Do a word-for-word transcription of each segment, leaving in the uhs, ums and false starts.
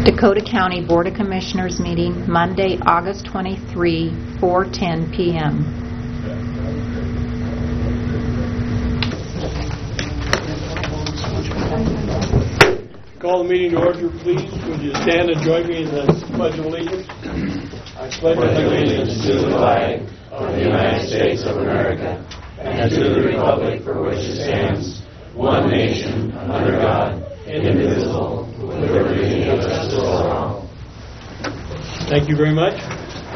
Dakota County Board of Commissioners meeting Monday, August twenty-third, four ten p m Call the meeting to order, please. Would you stand and join me in the Pledge of Allegiance? I pledge allegiance to the flag of the United States of America and to the republic for which it stands, one nation, under God, indivisible, with liberty and justice for all. Thank you very much.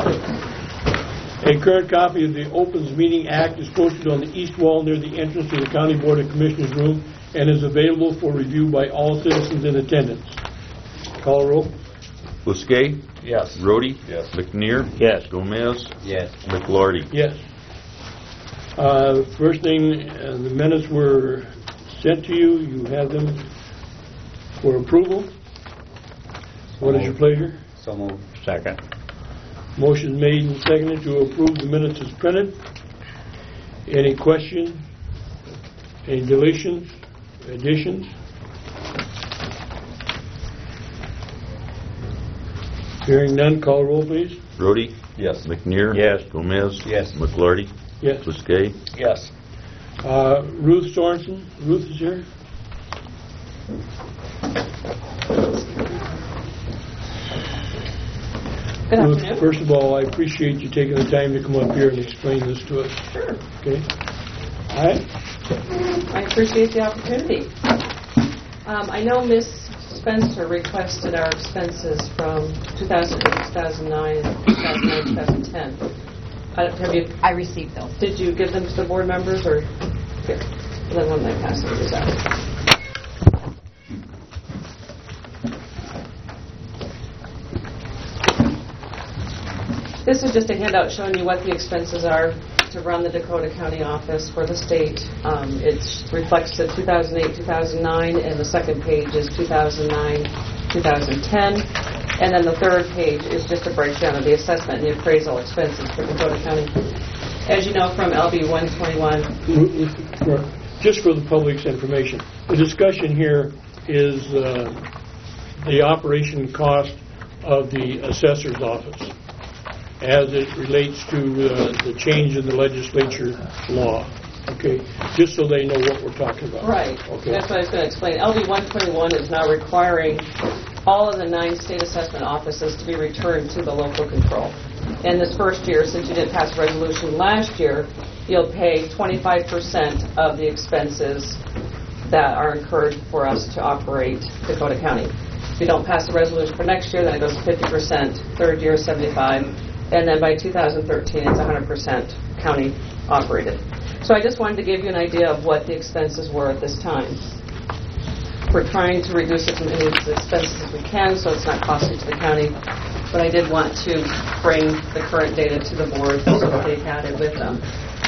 A current copy of the Opens Meeting Act is posted on the east wall near the entrance to the County Board of Commissioners room and is available for review by all citizens in attendance. Call a roll. Bousquet? Yes. Rhodey? Yes. McNear? Yes. Gomez? Yes. McLarty? Yes. Uh, first thing, uh, the minutes were sent to you. You have them for approval. What is your pleasure? So moved. Second. Motion made and seconded to approve the minutes as printed. Any questions? Any deletions? Additions? Hearing none, call roll, please. Rhodey? Yes. McNear? Yes. Gomez? Yes. McLarty? Yes. Bousquet? Yes. Uh, Ruth Sorensen. Ruth is here. Good Ruth, afternoon. first of all, I appreciate you taking the time to come up here and explain this to us. Sure. Okay? All right? I appreciate the opportunity. Um, I know Miz Spencer requested our expenses from two thousand eight, two thousand nine, two thousand nine, two thousand ten. Uh, have you? I received those. Did you give them to the board members, or here? Then when they pass them, is that? This is just a handout showing you what the expenses are to run the Dakota County office for the state. Um, it reflects the two thousand eight, two thousand nine, and the second page is two thousand nine, two thousand ten. And then the third page is just a breakdown of the assessment and the appraisal expenses for Dakota County. As you know from L B one twenty-one, Just for the public's information, the discussion here is uh, the operation cost of the assessor's office as it relates to uh, the change in the legislature law. Okay, just so they know what we're talking about. right, Okay. that's what I was going to explain. L B one twenty-one is now requiring all of the nine state assessment offices to be returned to the local control. And this first year, since you didn't pass a resolution last year, you'll pay twenty-five percent of the expenses that are incurred for us to operate Dakota County. If you don't pass a resolution for next year, then it goes to fifty percent, third year seventy-five, and then by two thousand thirteen it's one hundred percent county operated. So I just wanted to give you an idea of what the expenses were at this time. We're trying to reduce as many expenses as we can so it's not costly to the county, but I did want to bring the current data to the board so that they had it with them.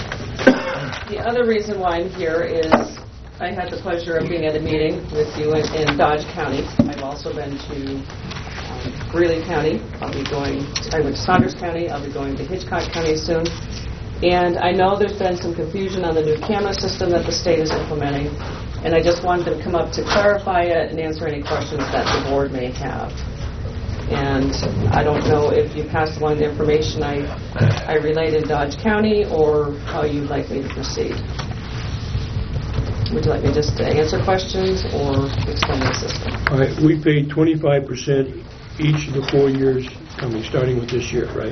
The other reason why I'm here is I had the pleasure of being at a meeting with you in, in Dodge County. I've also been to um, Greeley County. I'll be going, I went to Saunders County. I'll be going to Hitchcock County soon. And I know there's been some confusion on the new camera system that the state is implementing. And I just wanted to come up to clarify it and answer any questions that the board may have. And I don't know if you passed along the information I, I relayed in Dodge County or how you'd like me to proceed. Would you like me just to answer questions or explain the system? All right, we paid twenty-five percent each of the four years coming, starting with this year, right?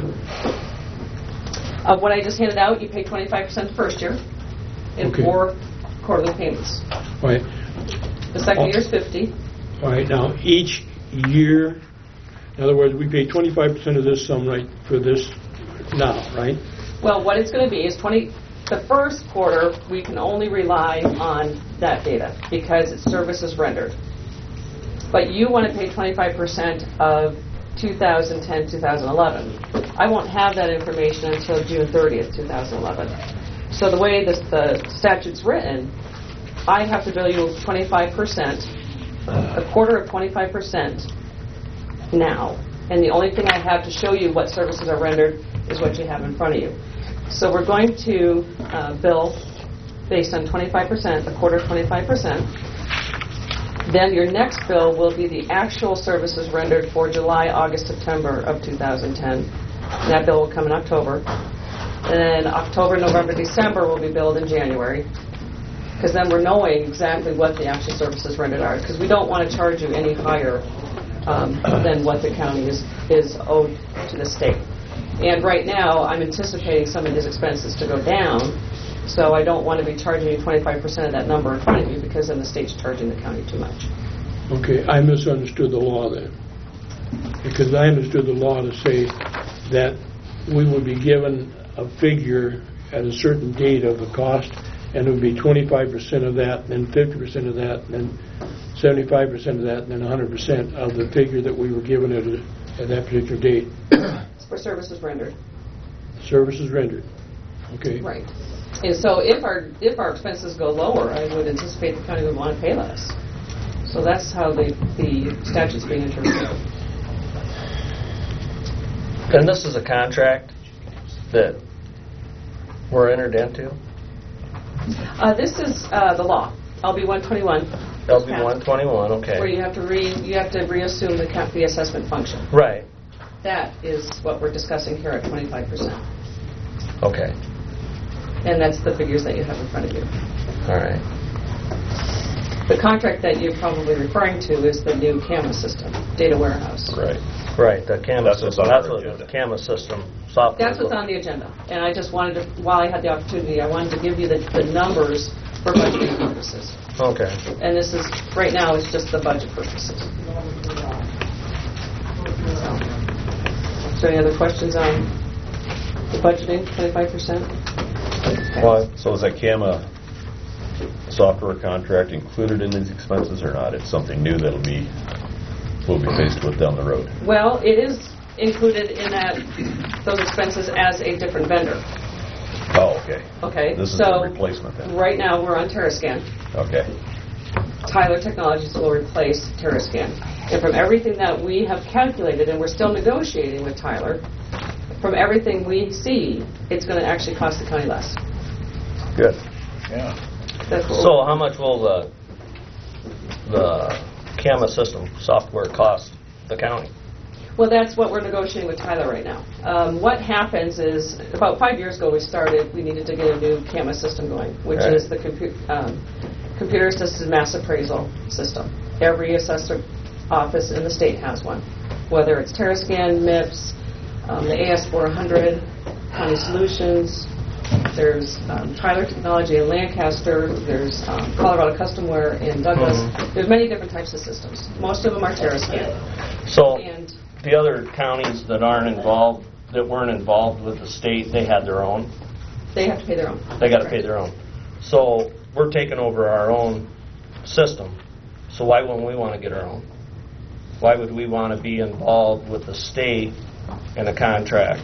Of what I just handed out, you pay twenty-five percent the first year in Okay. four quarterly payments. All right. The second year is fifty. All right, now, each year, in other words, we pay twenty-five percent of this sum right for this now, right? Well, what it's going to be is twenty. The first quarter, we can only rely on that data because it's services rendered. But you want to pay twenty-five percent of two thousand ten, two thousand eleven. I won't have that information until June thirtieth, two thousand eleven. So the way this, the statute's written, I have to bill you twenty-five percent, a quarter of twenty-five percent now. And the only thing I have to show you what services are rendered is what you have in front of you. So we're going to uh, bill based on twenty-five percent, a quarter of twenty-five percent. Then your next bill will be the actual services rendered for July, August, September of two thousand ten. And that bill will come in October. And then October, November, December will be billed in January. Because then we're knowing exactly what the actual services rendered are. Because we don't want to charge you any higher um, than what the county is, is owed to the state. And right now, I'm anticipating some of these expenses to go down. So I don't want to be charging you twenty-five percent of that number in front of you, because then the state's charging the county too much. Okay, I misunderstood the law then. Because I understood the law to say that we would be given a figure at a certain date of the cost, and it would be twenty-five percent of that, and then fifty percent of that, and then seventy-five percent of that, and then one hundred percent of the figure that we were given at, a, at that particular date. It's for services rendered. Services rendered. Okay. Right. And so if our if our expenses go lower, I would anticipate the county would want to pay less. So that's how the, the statute's being interpreted. And this is a contract that we're entered into? Uh, this is uh, the law, L B one twenty-one. L B one twenty-one, okay. Where you have to re you have to reassume the ca- the assessment function. Right. That is what we're discussing here at twenty-five percent. Okay. And that's the figures that you have in front of you. All right. The contract that you're probably referring to is the new C A M A system, data warehouse. Right. Right, the C A M A That's what's system. on That's our what agenda. the C A M A system software. That's what's on the agenda. And I just wanted to, while I had the opportunity, I wanted to give you the, the numbers for budgeting purposes. Okay. And this is, right now, it's just the budget purposes. So any other questions on the budgeting, twenty-five percent? Well, So is that C A M A software contract included in these expenses or not? It's something new that'll be, we'll be faced with down the road. Well, it is included in that, those expenses as a different vendor. Oh, okay. Okay? This is So a replacement then. right now, we're on TerraScan. Okay. Tyler Technologies will replace TerraScan. And from everything that we have calculated, and we're still negotiating with Tyler, from everything we see, it's going to actually cost the county less. Good. Yeah. That's what so how much will the the C A M A system software cost the county? Well, that's what we're negotiating with Tyler right now. Um, what happens is, about five years ago we started, we needed to get a new C A M A system going, which Right. is the compu- um, computer assisted mass appraisal system. Every assessor office in the state has one, whether it's TerraScan, M I P S, um, the A S four hundred, County Solutions, there's um, Tyler Technology in Lancaster, there's um, Colorado Customware in Douglas. Mhm. There's many different types of systems. Most of them are TerraScan. So And the other counties that aren't involved, that weren't involved with the state, they had their own. they have to pay their own. They got to pay their own. So we're taking over our own system. So why wouldn't we want to get our own? Why would we want to be involved with the state in a contract?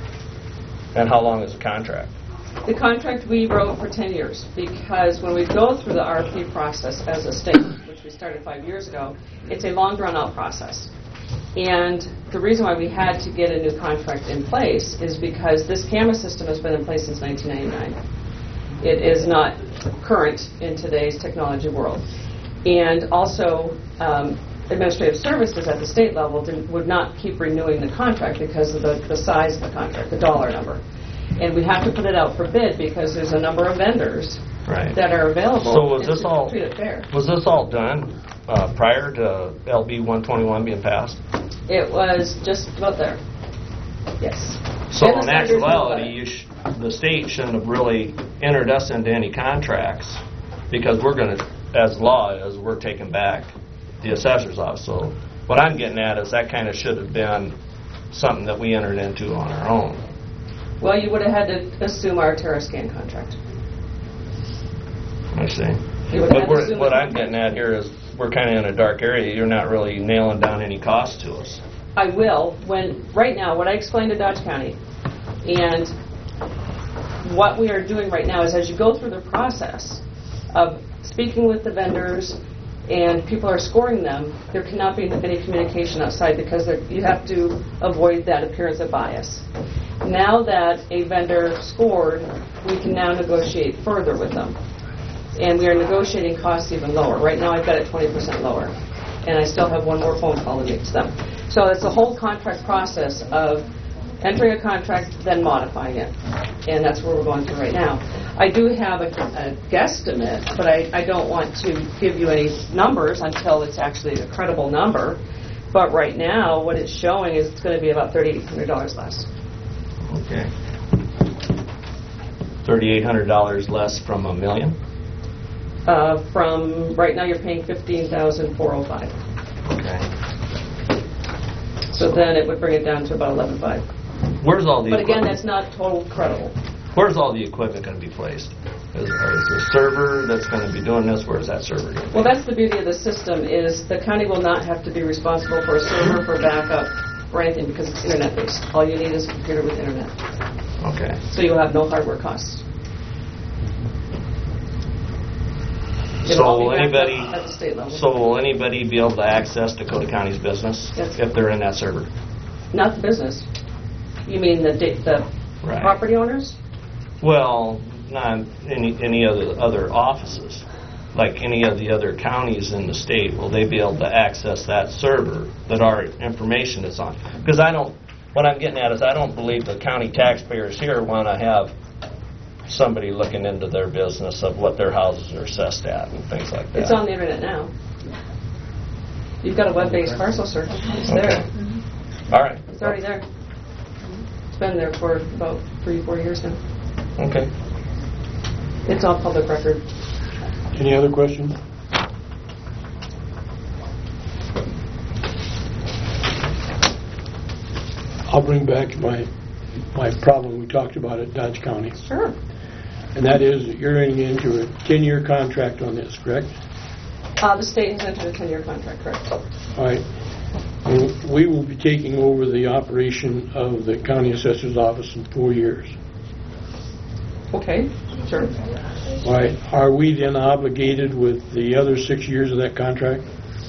And how long is the contract? The contract we wrote for ten years, because when we go through the R F P process as a state, which we started five years ago, it's a long drawn-out process. And the reason why we had to get a new contract in place is because this C A M A system has been in place since nineteen ninety-nine. It is not current in today's technology world. And also, um, administrative services at the state level didn't, would not keep renewing the contract because of the, the size of the contract, the dollar number. And we have to put it out for bid because there's a number of vendors Right. that are available. So was and this to all treat it fair. was this all done uh, prior to L B one twenty-one being passed? It was just about there. Yes. So And the in senators knew about actuality, it. you sh- the state shouldn't have really entered us into any contracts because we're going to, as law is, we're taking back the assessor's office. So what I'm getting at is that kind of should have been something that we entered into on our own. Well, you would have had to assume our TerraScan contract. I see. You would have had But to we're, assume what the I'm getting at here is we're kind of in a dark area. You're not really nailing down any cost to us. I will, when, right now, what I explained to Dodge County, and what we are doing right now is as you go through the process of speaking with the vendors and people are scoring them, there cannot be any communication outside because there- you have to avoid that appearance of bias. Now that a vendor scored, we can now negotiate further with them. And we are negotiating costs even lower. Right now, I've got it twenty percent lower, and I still have one more phone call to make to them. So it's a whole contract process of entering a contract, then modifying it, and that's where we're going through right now. I do have a, a guesstimate, but I, I don't want to give you any numbers until it's actually a credible number. But right now, what it's showing is it's going to be about three thousand eight hundred dollars less. Okay. three thousand eight hundred dollars less from a million? Uh, from, right now you're paying fifteen thousand four hundred five. Okay. So then it would bring it down to about eleven five. Where's all the But again, equipment? that's not total credible. Where's all the equipment going to be placed? Is, is there a server that's going to be doing this? Where's that server going to be? Well, that's the beauty of the system, is the county will not have to be responsible for a server, for backup, or anything, because it's internet-based. All you need is a computer with internet. Okay. So you'll have no hardware costs. It'll So all be will backed up anybody, at the state level. so will anybody be able to access Dakota County's business Yes. if they're in that server? Not the business. You mean the da- the Right. property owners? Well, not any any other other offices, like any of the other counties in the state. Will they be able to access that server that our information is on? Because I don't. What I'm getting at is I don't believe the county taxpayers here want to have somebody looking into their business of what their houses are assessed at and things like that. It's on the internet now. You've got a web-based parcel search. It's there. Okay. All right. It's already there. It's been there for about three, four years now. Okay. It's all public record. Any other questions? I'll bring back my my problem we talked about at Dodge County, Sure. and that is that you're entering into a ten-year contract on this, correct? Uh, the state has entered a ten-year contract, correct? All right. Well, we will be taking over the operation of the county assessor's office in four years. Okay, sure. All right. Are we then obligated with the other six years of that contract?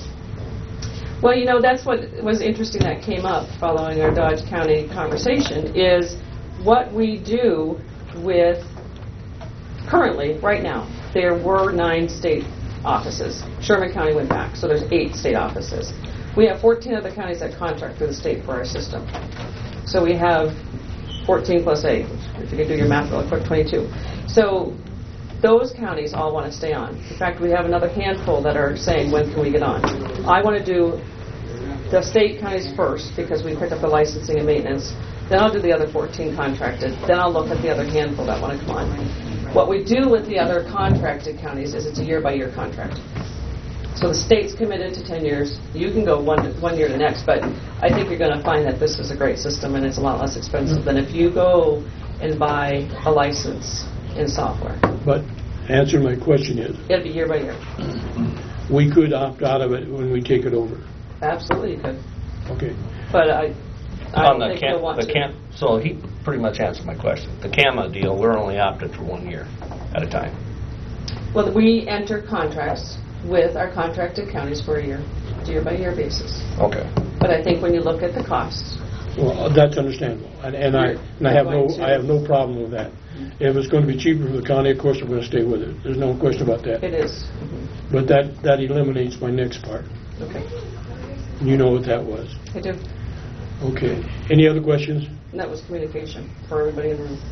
Well, you know, that's what was interesting that came up following our Dodge County conversation, is what we do with, currently, right now, there were nine state offices. Sherman County went back, so there's eight state offices. We have fourteen other counties that contract through the state for our system. So we have fourteen plus eight, if you can do your math real quick, twenty-two. So those counties all want to stay on. In fact, we have another handful that are saying, when can we get on? I want to do the state counties first, because we pick up the licensing and maintenance. Then I'll do the other fourteen contracted. Then I'll look at the other handful that want to come on. What we do with the other contracted counties is it's a year-by-year contract. So the state's committed to ten years. You can go one, one year to next, but I think you're going to find that this is a great system, and it's a lot less expensive than if you go and buy a license in software. But answer my question is, It'll be year by year. we could opt out of it when we take it over. Absolutely, you could. Okay. But I, I On don't the think cam, you'll want the to. cam, so he pretty much answered my question. The C A M A deal, we're only opted for one year at a time. Well, we enter contracts with our contracted counties for a year, year by year basis. Okay. But I think when you look at the costs, Well, that's understandable, and, and I and I have no Going to- I have no problem with that. If it's going to be cheaper for the county, of course we're going to stay with it. There's no question about that. it is. But that that eliminates my next part. Okay. You know what that was. I do. Okay. Any other questions? And that was communication for everybody in the room.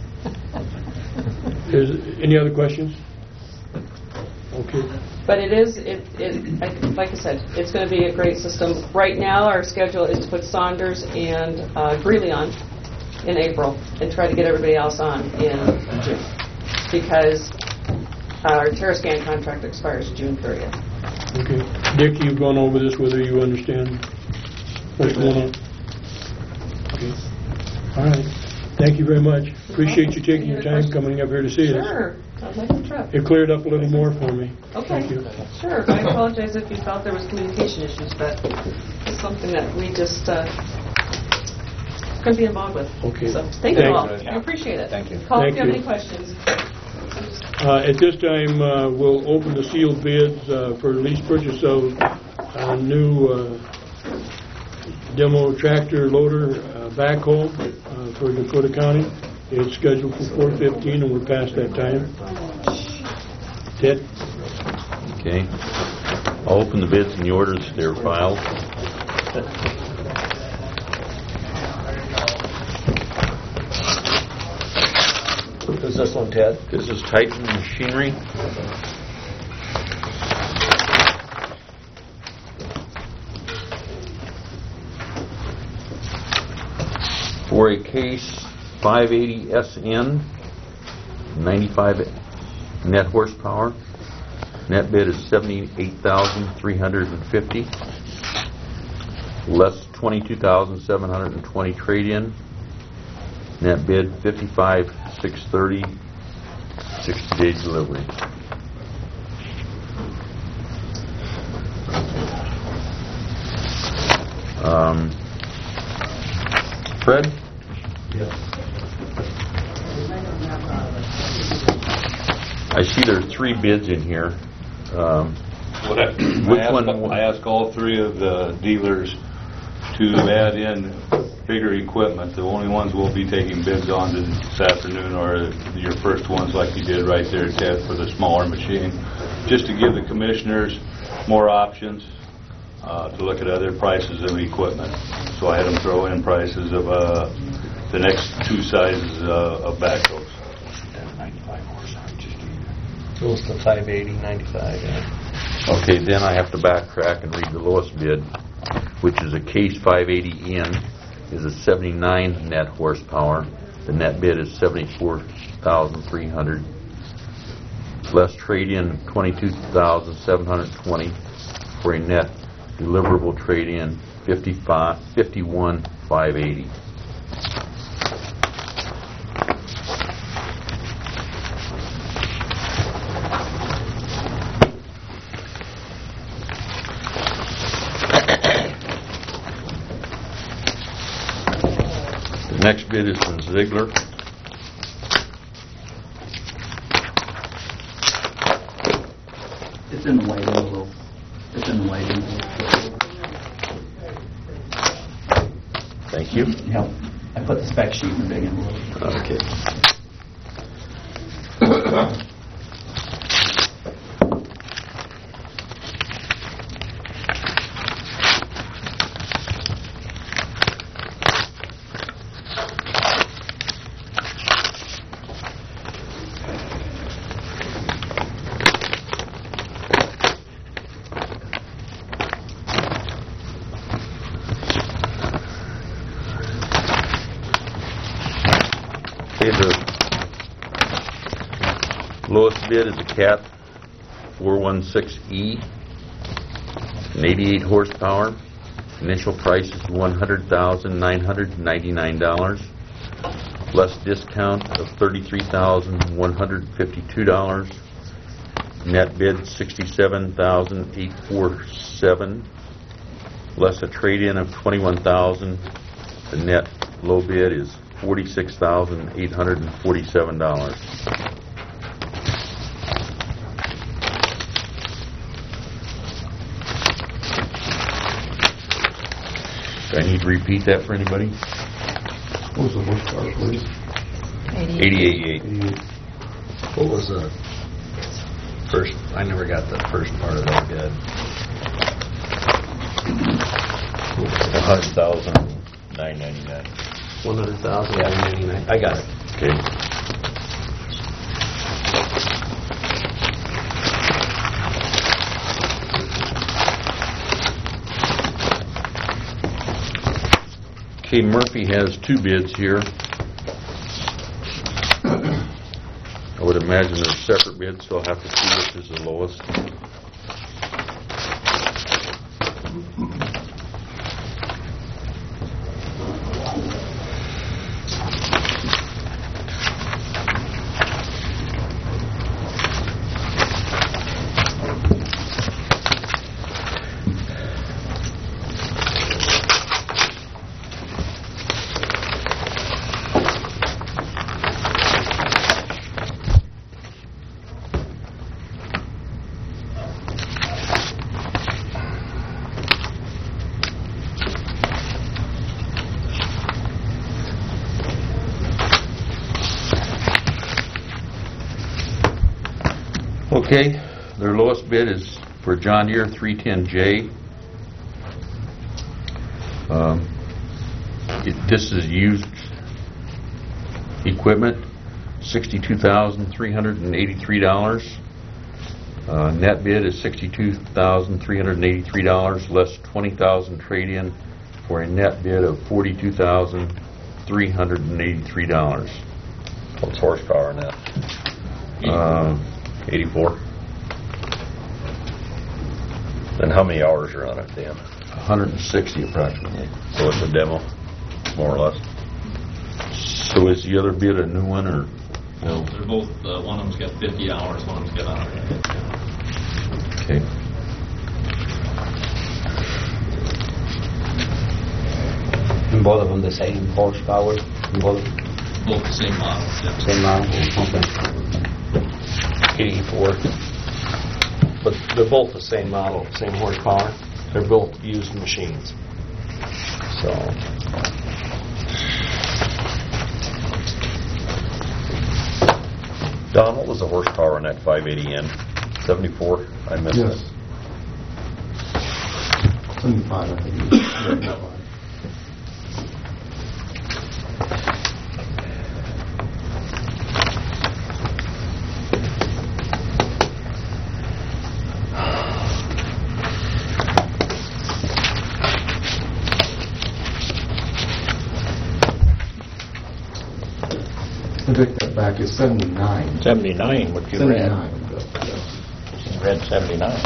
Is any other questions? Okay. But it is, it, it, I- like I said, it's going to be a great system. Right now, our schedule is to put Saunders and uh, Greeley on in April and try to get everybody else on in June, because our Terrascan contract expires June thirtieth. Okay. Dick, you've gone over this, whether you understand what's going on? Okay. All right. Thank you very much. Appreciate you taking your time coming up here to see us. Sure. Sounds like a trip. It cleared up a little more for me. Okay. Thank you. Sure. I apologize if you felt there was communication issues, but it's something that we just uh, couldn't be involved with. Okay. So thank you Thanks. all. I appreciate it. Thank you. Call Thank if you have you. any questions. Uh, At this time, uh, we'll open the sealed bids uh, for lease purchase of a new uh, demo tractor loader uh, backhoe uh, for Dakota County. It's scheduled for four fifteen, and we're past that time. Ted? Okay. I'll open the bids and the orders. They're filed. Who's this one, Ted? This is Titan Machinery. For a case five eighty S N, ninety-five net horsepower. Net bid is seventy-eight thousand three hundred fifty dollars. Less twenty-two thousand seven hundred twenty dollars trade-in. Net bid fifty-five thousand six hundred thirty dollars. sixty day delivery. Um, Fred? Yes. I see there are three bids in here. Um, What I, Which I asked, one- I asked all three of the dealers to add in bigger equipment. The only ones we'll be taking bids on this afternoon are your first ones, like you did right there, Ted, for the smaller machine, just to give the commissioners more options uh, to look at other prices of equipment. So I had them throw in prices of uh, the next two sizes uh, of backhoes. So it's the five eighty, ninety-five, yeah. Okay, then I have to backtrack and read the lowest bid, which is a Case five eighty N, is a seventy-nine net horsepower. The net bid is seventy-four thousand three hundred dollars. Less trade-in, twenty-two thousand seven hundred twenty dollars, for a net deliverable trade-in, fifty-five, fifty-one thousand five hundred eighty dollars. The next bid is from Ziegler. It's in the white envelope. It's in the white envelope. Thank you. Yep. I put the spec sheet in the big envelope. Okay. Okay, the lowest bid is a Cat four sixteen E, an eighty-eight horsepower. Initial price is one hundred thousand nine hundred ninety-nine dollars, less discount of thirty-three thousand one hundred fifty-two dollars. Net bid sixty-seven thousand eight hundred forty-seven dollars, less a trade-in of twenty-one thousand dollars. The net low bid is forty-six thousand eight hundred forty-seven dollars. Do I need to repeat that for anybody? What was the horsepower, please? eighty-eight. eighty-eight. What was the first, I never got the first part of that bid. one hundred thousand nine hundred ninety-nine. one hundred thousand, yeah, ninety-nine. I got it. Okay. Okay, Murphy has two bids here. I would imagine they're separate bids, so I'll have to see which is the lowest. Okay, their lowest bid is for John Deere three ten J. Um, it, this is used equipment, sixty-two thousand three hundred eighty-three dollars. Uh, net bid is sixty-two thousand three hundred eighty-three dollars, less twenty thousand dollars trade-in, for a net bid of forty-two thousand three hundred eighty-three dollars. What's horsepower in that? Uh, eighty-four. And how many hours are on it, Dan? one hundred sixty approximately. So it's a demo, more or less? So is the other bid a new one, or? No, they're both, uh, one of them's got fifty hours, one of them's got one hundred. Okay. And both of them the same horsepower? Both Both the same model, yeah. same model? Okay. eighty-four. But they're both the same model, same horsepower. They're both used machines. So, Don, what was the horsepower on that five eighty N? seventy-four? I missed Yes. it. seventy-five, I think. I take that back, it's seventy-nine. seventy-nine, what you read. seventy-nine. Yes. You read seventy-nine.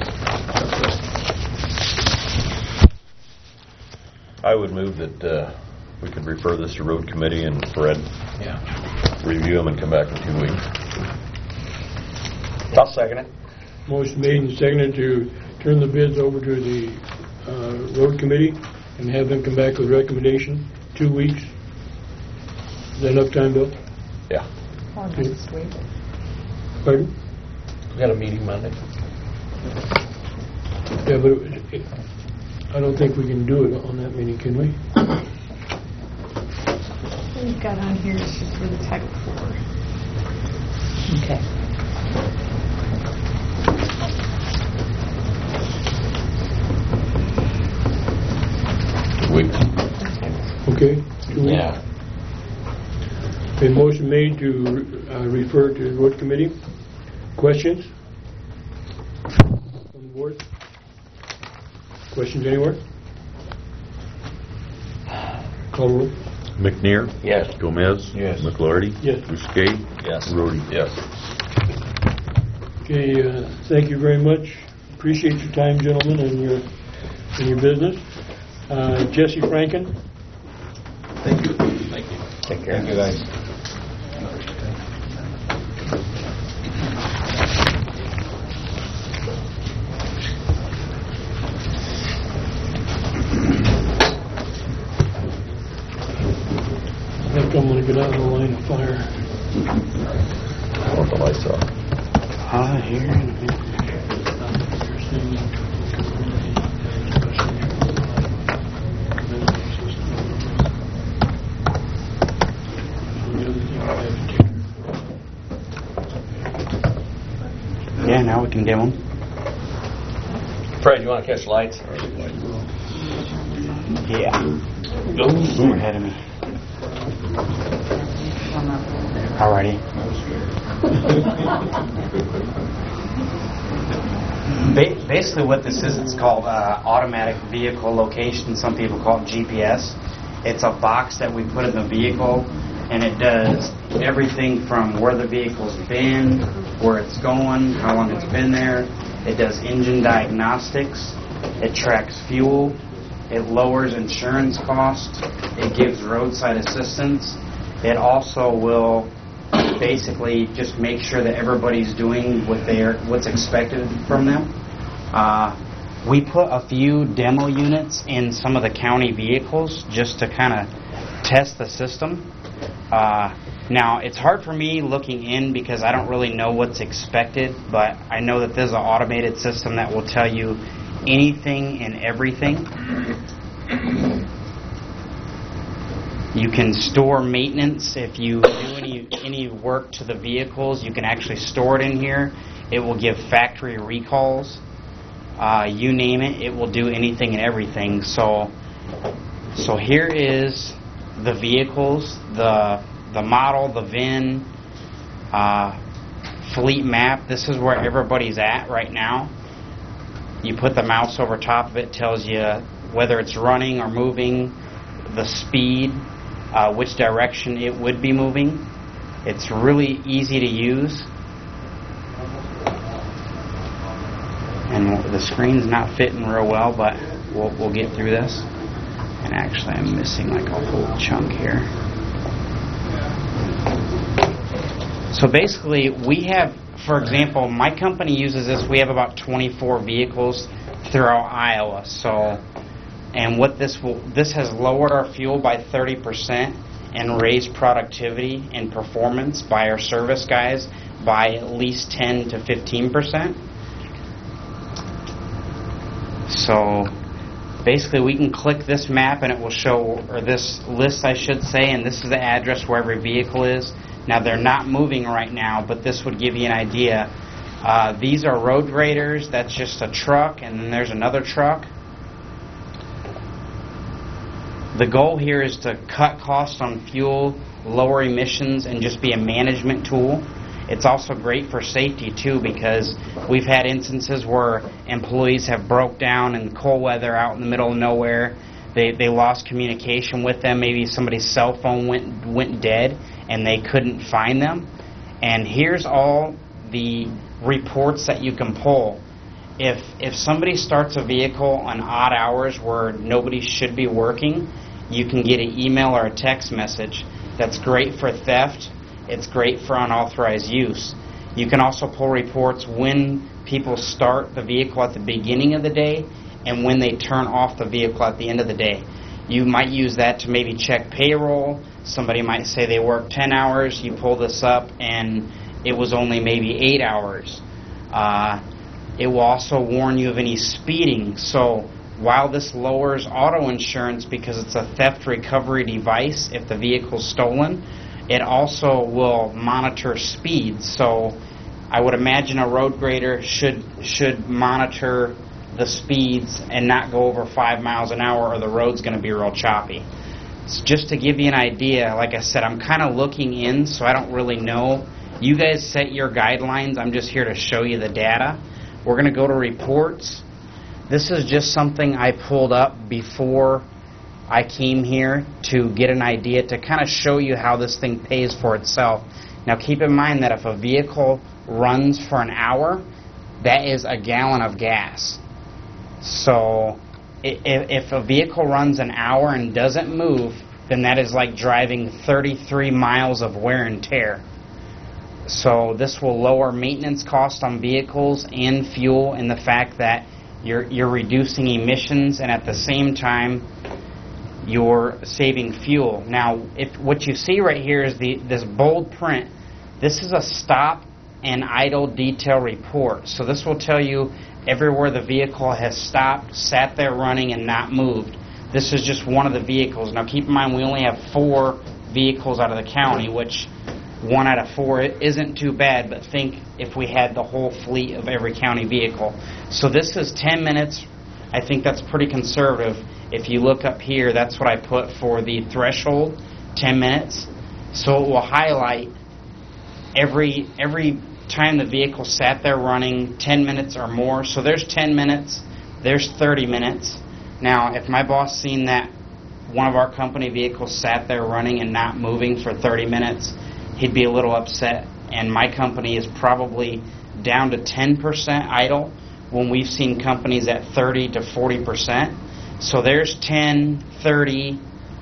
I would move that uh, we could refer this to road committee and Fred yeah. review them and come back in two weeks. I'll second it. Motion made and seconded to turn the bids over to the uh, road committee and have them come back with a recommendation, two weeks. Is that enough time, Bill? Yeah. Or next week. Pardon? We got a meeting Monday. Yeah, but it- it- I don't think we can do it on that meeting, can we? We've got on here is just for the Title Four. Okay. Weeks. Okay? Two weeks? Yeah. A motion made to uh, refer to the road committee. Questions? On the board? Questions anywhere? Call roll. McNair? Yes. Gomez? Yes. McLarty? Yes. Bousquet? Yes. Rhodey? Yes. Okay, uh, thank you very much. Appreciate your time, gentlemen, and your, and your business. Uh, Jesse Franken? Thank you. Thank you. Take care. Thank you, guys. I think I'm gonna get out of the line of fire. I want the lights off. Ah, here in a minute. Yeah, now we can dim them. Fred, you want to catch lights? Yeah. Ooh, ahead of me. Alrighty. Ba- basically what this is, it's called uh, automatic vehicle location. Some people call it G P S. It's a box that we put in the vehicle, and it does everything from where the vehicle's been, where it's going, how long it's been there. It does engine diagnostics. It tracks fuel. It lowers insurance costs. It gives roadside assistance. It also will basically just make sure that everybody's doing what they're what's expected from them. Uh, we put a few demo units in some of the county vehicles just to kind of test the system. Uh, now, it's hard for me looking in because I don't really know what's expected, but I know that there's an automated system that will tell you anything and everything. You can store maintenance. If you do any any work to the vehicles, you can actually store it in here. It will give factory recalls. Uh, you name it, it will do anything and everything. So, so here is the vehicles, the the model, the V I N, uh, fleet map. This is where everybody's at right now. You put the mouse over top of it, tells you whether it's running or moving, the speed, uh, which direction it would be moving. It's really easy to use. And the screen's not fitting real well, but we'll, we'll get through this. And actually, I'm missing like a whole chunk here. So basically, we have, for example, my company uses this. We have about twenty-four vehicles throughout Iowa. So, and what this will, this has lowered our fuel by thirty percent and raised productivity and performance by our service guys by at least ten to fifteen percent. So basically we can click this map and it will show, or this list I should say, and this is the address where every vehicle is. Now they're not moving right now, but this would give you an idea. Uh, these are road graders, that's just a truck, and then there's another truck. The goal here is to cut costs on fuel, lower emissions, and just be a management tool. It's also great for safety too, because we've had instances where employees have broke down in cold weather out in the middle of nowhere. They they lost communication with them. Maybe somebody's cell phone went went dead and they couldn't find them. And here's all the reports that you can pull. If if somebody starts a vehicle on odd hours where nobody should be working, you can get an email or a text message. That's great for theft. It's great for unauthorized use. You can also pull reports when people start the vehicle at the beginning of the day and when they turn off the vehicle at the end of the day. You might use that to maybe check payroll. Somebody might say they worked ten hours. You pull this up and it was only maybe eight hours. Uh, it will also warn you of any speeding. So while this lowers auto insurance because it's a theft recovery device if the vehicle's stolen, it also will monitor speed. So I would imagine a road grader should should monitor the speeds and not go over five miles an hour or the road's going to be real choppy. It's just to give you an idea, like I said, I'm kind of looking in, so I don't really know. You guys set your guidelines. I'm just here to show you the data. We're going to go to reports. This is just something I pulled up before I came here to get an idea to kind of show you how this thing pays for itself. Now keep in mind that if a vehicle runs for an hour, that is a gallon of gas. So if, if a vehicle runs an hour and doesn't move, then that is like driving thirty-three miles of wear and tear. So this will lower maintenance costs on vehicles and fuel, and the fact that you're you're reducing emissions and at the same time you're saving fuel. Now, if what you see right here is the this bold print. This is a stop and idle detail report. So this will tell you everywhere the vehicle has stopped, sat there running, and not moved. This is just one of the vehicles. Now keep in mind we only have four vehicles out of the county, which one out of four isn't too bad, but think if we had the whole fleet of every county vehicle. So this is ten minutes. I think that's pretty conservative. If you look up here, that's what I put for the threshold, ten minutes. So it will highlight every every time the vehicle sat there running ten minutes or more. So there's ten minutes, there's thirty minutes. Now, if my boss seen that one of our company vehicles sat there running and not moving for thirty minutes, he'd be a little upset. And my company is probably down to ten percent idle when we've seen companies at thirty to forty percent. So there's ten, thirty,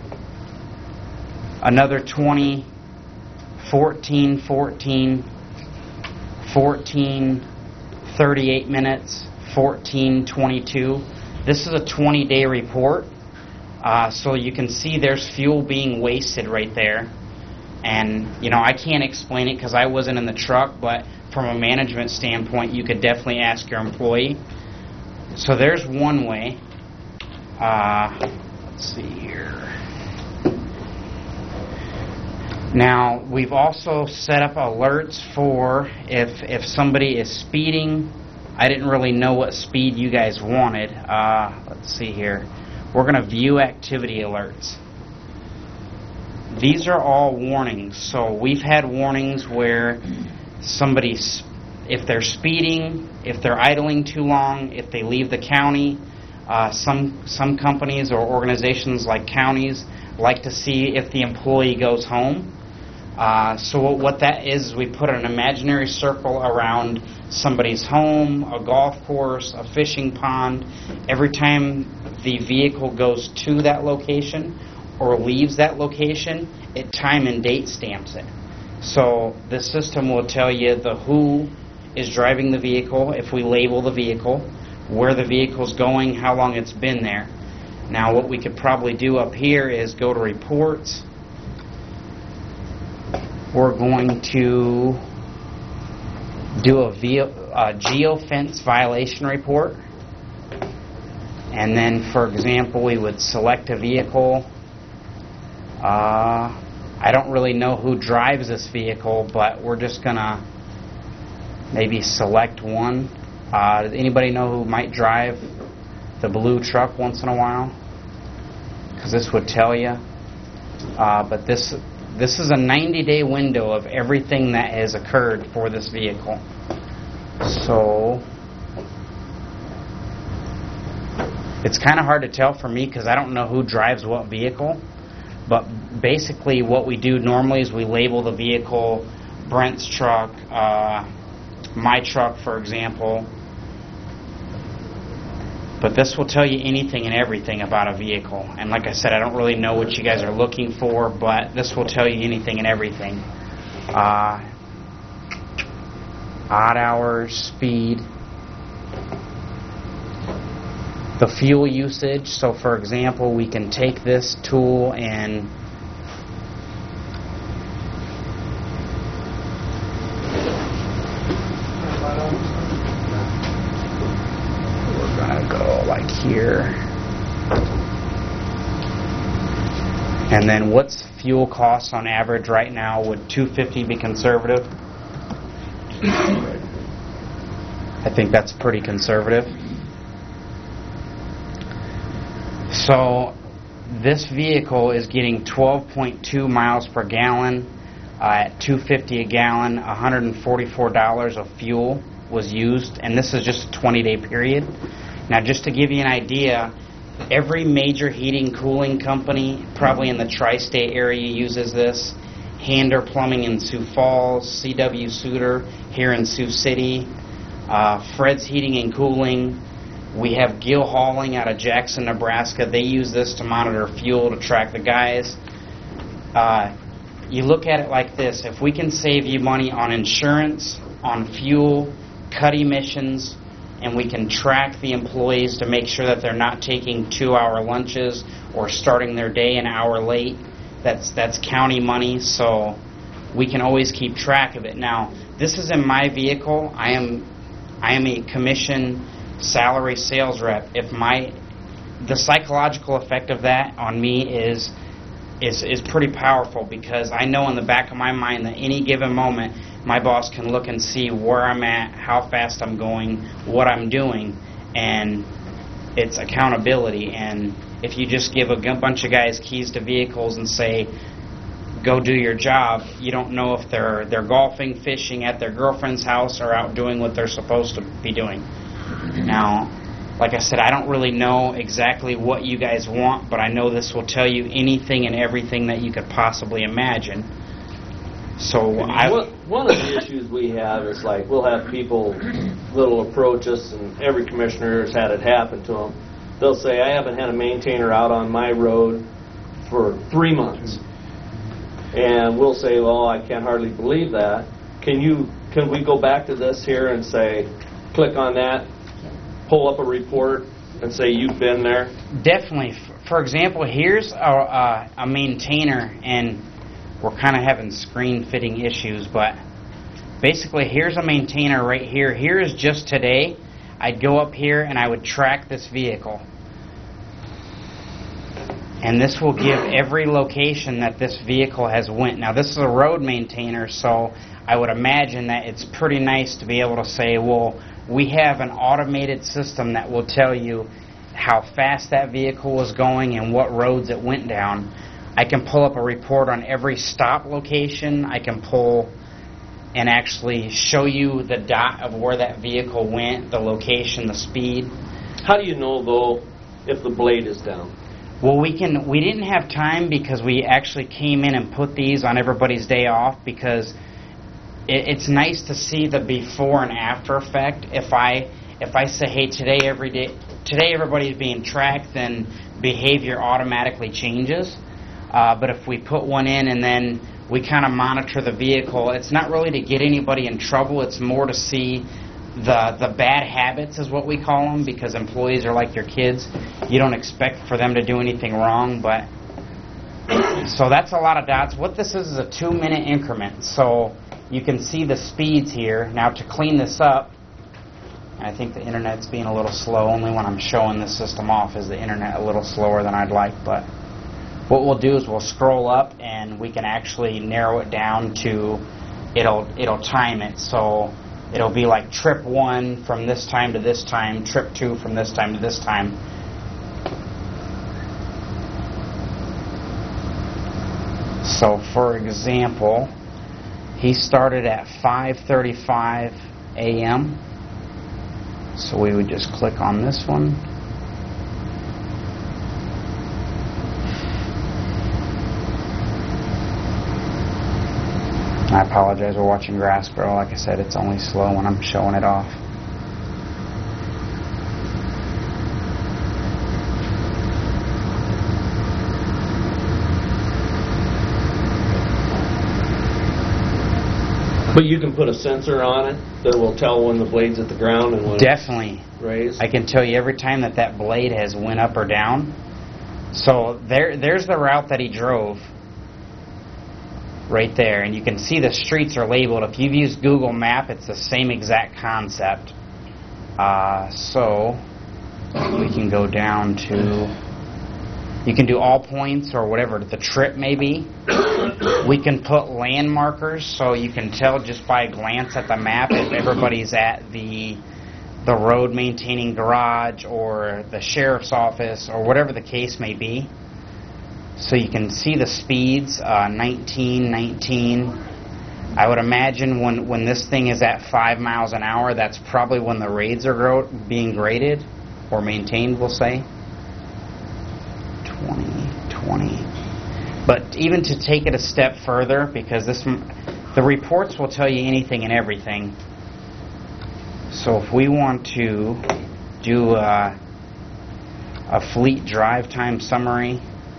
another twenty, fourteen, fourteen, fourteen, thirty-eight minutes, fourteen, twenty-two. This is a twenty-day report. Uh, so you can see there's fuel being wasted right there. And, you know, I can't explain it because I wasn't in the truck, but from a management standpoint, you could definitely ask your employee. So there's one way. Uh, let's see here. Now, we've also set up alerts for if if somebody is speeding. I didn't really know what speed you guys wanted. Uh, let's see here. We're going to view activity alerts. These are all warnings. So we've had warnings where somebody's, if they're speeding, if they're idling too long, if they leave the county. Uh, some some companies or organizations like counties like to see if the employee goes home. Uh, so what that is, is we put an imaginary circle around somebody's home, a golf course, a fishing pond. Every time the vehicle goes to that location or leaves that location, it time and date stamps it. So the system will tell you the who is driving the vehicle, if we label the vehicle, where the vehicle's going, how long it's been there. Now what we could probably do up here is go to reports. We're going to do a, via, a geofence violation report. And then, for example, we would select a vehicle. Uh, I don't really know who drives this vehicle, but we're just going to maybe select one. Uh, does anybody know who might drive the blue truck once in a while? Because this would tell you. Uh, but this this is a ninety-day window of everything that has occurred for this vehicle. So it's kind of hard to tell for me because I don't know who drives what vehicle. But basically what we do normally is we label the vehicle, Brent's truck, uh, my truck, for example. But this will tell you anything and everything about a vehicle. And like I said, I don't really know what you guys are looking for, but this will tell you anything and everything. Uh, odd hours, speed, the fuel usage. So for example, we can take this tool and here. And then what's fuel costs on average right now? Would two fifty be conservative? I think that's pretty conservative. So this vehicle is getting twelve point two miles per gallon uh, at two fifty a gallon. one hundred forty-four dollars of fuel was used, and this is just a twenty day period. Now, just to give you an idea, every major heating cooling company, probably in the tri-state area, uses this. Hander Plumbing in Sioux Falls, C W Suter here in Sioux City, uh, Fred's Heating and Cooling. We have Gill Hauling out of Jackson, Nebraska. They use this to monitor fuel, to track the guys. Uh, you look at it like this. If we can save you money on insurance, on fuel, cut emissions, and we can track the employees to make sure that they're not taking two-hour lunches or starting their day an hour late. That's that's county money, so we can always keep track of it. Now, this is in my vehicle. I am I am a commission salary sales rep. If my the psychological effect of that on me is is is pretty powerful, because I know in the back of my mind that any given moment my boss can look and see where I'm at, how fast I'm going, what I'm doing, and it's accountability. And if you just give a g- bunch of guys keys to vehicles and say, go do your job, you don't know if they're they're golfing, fishing at their girlfriend's house, or out doing what they're supposed to be doing. Now, like I said, I don't really know exactly what you guys want, but I know this will tell you anything and everything that you could possibly imagine. So I... One, one of the issues we have is, like, we'll have people that'll approach us, and every commissioner has had it happen to them. They'll say, I haven't had a maintainer out on my road for three months. And we'll say, well, I can't hardly believe that. Can you? Can we go back to this here and say, click on that, pull up a report, and say you've been there? Definitely. For example, here's a, a, a maintainer, and we're kind of having screen fitting issues, but basically here's a maintainer right here. Here is just today. I'd go up here and I would track this vehicle. And this will give every location that this vehicle has went. Now, this is a road maintainer, so I would imagine that it's pretty nice to be able to say, well, we have an automated system that will tell you how fast that vehicle was going and what roads it went down. I can pull up a report on every stop location. I can pull and actually show you the dot of where that vehicle went, the location, the speed. How do you know, though, if the blade is down? Well, we can. We didn't have time because we actually came in and put these on everybody's day off because it, it's nice to see the before and after effect. If I if I say, hey, today every day, today everybody's being tracked, then behavior automatically changes. Uh, but if we put one in and then we kind of monitor the vehicle, it's not really to get anybody in trouble. It's more to see the the bad habits is what we call them, because employees are like your kids. You don't expect for them to do anything wrong, but so that's a lot of dots. What this is is a two minute increment, so you can see the speeds here. Now to clean this up, I think the internet's being a little slow. Only when I'm showing the system off is the internet a little slower than I'd like, but what we'll do is we'll scroll up and we can actually narrow it down to it'll it'll time it. So it'll be like trip one from this time to this time, trip two from this time to this time. So for example, he started at five thirty-five a m So we would just click on this one. I apologize, we're watching grass grow. Like I said, it's only slow when I'm showing it off. But you can put a sensor on it that will tell when the blade's at the ground and when Definitely. it's raised? I can tell you every time that that blade has went up or down. So there, there's the route that he drove. Right there, and you can see the streets are labeled. If you've used Google Map, it's the same exact concept. Uh, so we can go down to, you can do all points or whatever the trip may be. We can put land markers, so you can tell just by a glance at the map if everybody's at the the road maintaining garage or the sheriff's office or whatever the case may be. So you can see the speeds, uh, nineteen, nineteen. I would imagine when, when this thing is at five miles an hour, that's probably when the raids are grow, being graded or maintained, we'll say. twenty, twenty. But even to take it a step further, because this, the reports will tell you anything and everything. So if we want to do a, a fleet drive time summary,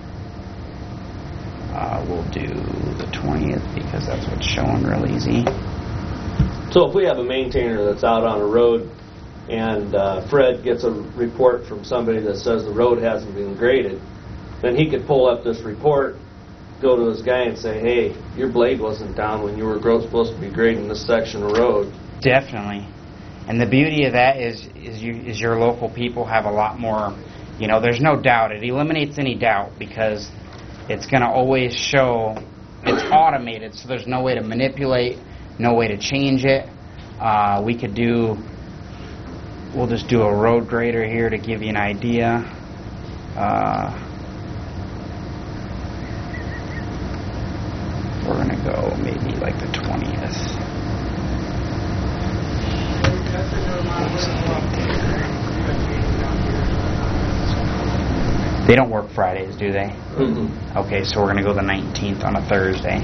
Uh, we'll do the twentieth because that's what's showing real easy. So if we have a maintainer that's out on a road and uh, Fred gets a report from somebody that says the road hasn't been graded, then he could pull up this report, go to his guy and say, hey, your blade wasn't down when you were supposed to be grading this section of road. Definitely. And the beauty of that is, is, you, is your local people have a lot more, you know, there's no doubt. It eliminates any doubt because it's going to always show, it's automated, so there's no way to manipulate, no way to change it. Uh, we could do, we'll just do a road grader here to give you an idea. Uh, we're going to go maybe like the twentieth. They don't work Fridays, do they? Mm-hmm. Okay, so we're going to go the nineteenth on a Thursday.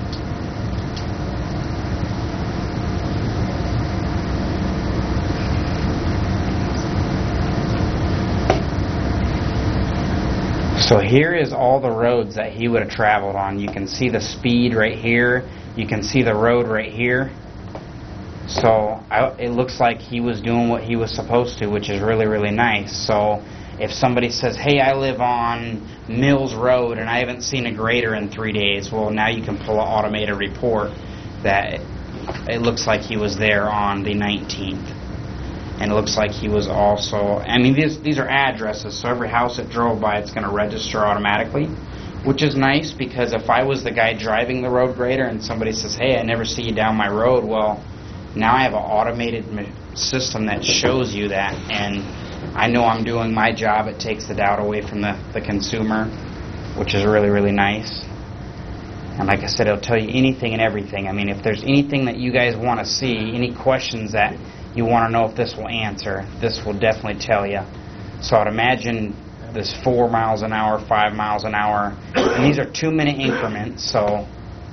So here is all the roads that he would have traveled on. You can see the speed right here. You can see the road right here. So I, it looks like he was doing what he was supposed to, which is really, really nice. So if somebody says, hey, I live on Mills Road and I haven't seen a grader in three days, well, now you can pull an automated report that it, it looks like he was there on the nineteenth. and it looks like he was also, I mean, these these are addresses, so every house it drove by, it's going to register automatically, which is nice, because if I was the guy driving the road grader and somebody says, hey, I never see you down my road, well, now I have an automated system that shows you that, and I know I'm doing my job. It takes the doubt away from the, the consumer, which is really, really nice. And like I said, it'll tell you anything and everything. I mean, if there's anything that you guys want to see, any questions that you want to know if this will answer, this will definitely tell you. So I'd imagine this four miles an hour, five miles an hour, and these are two-minute increments, so...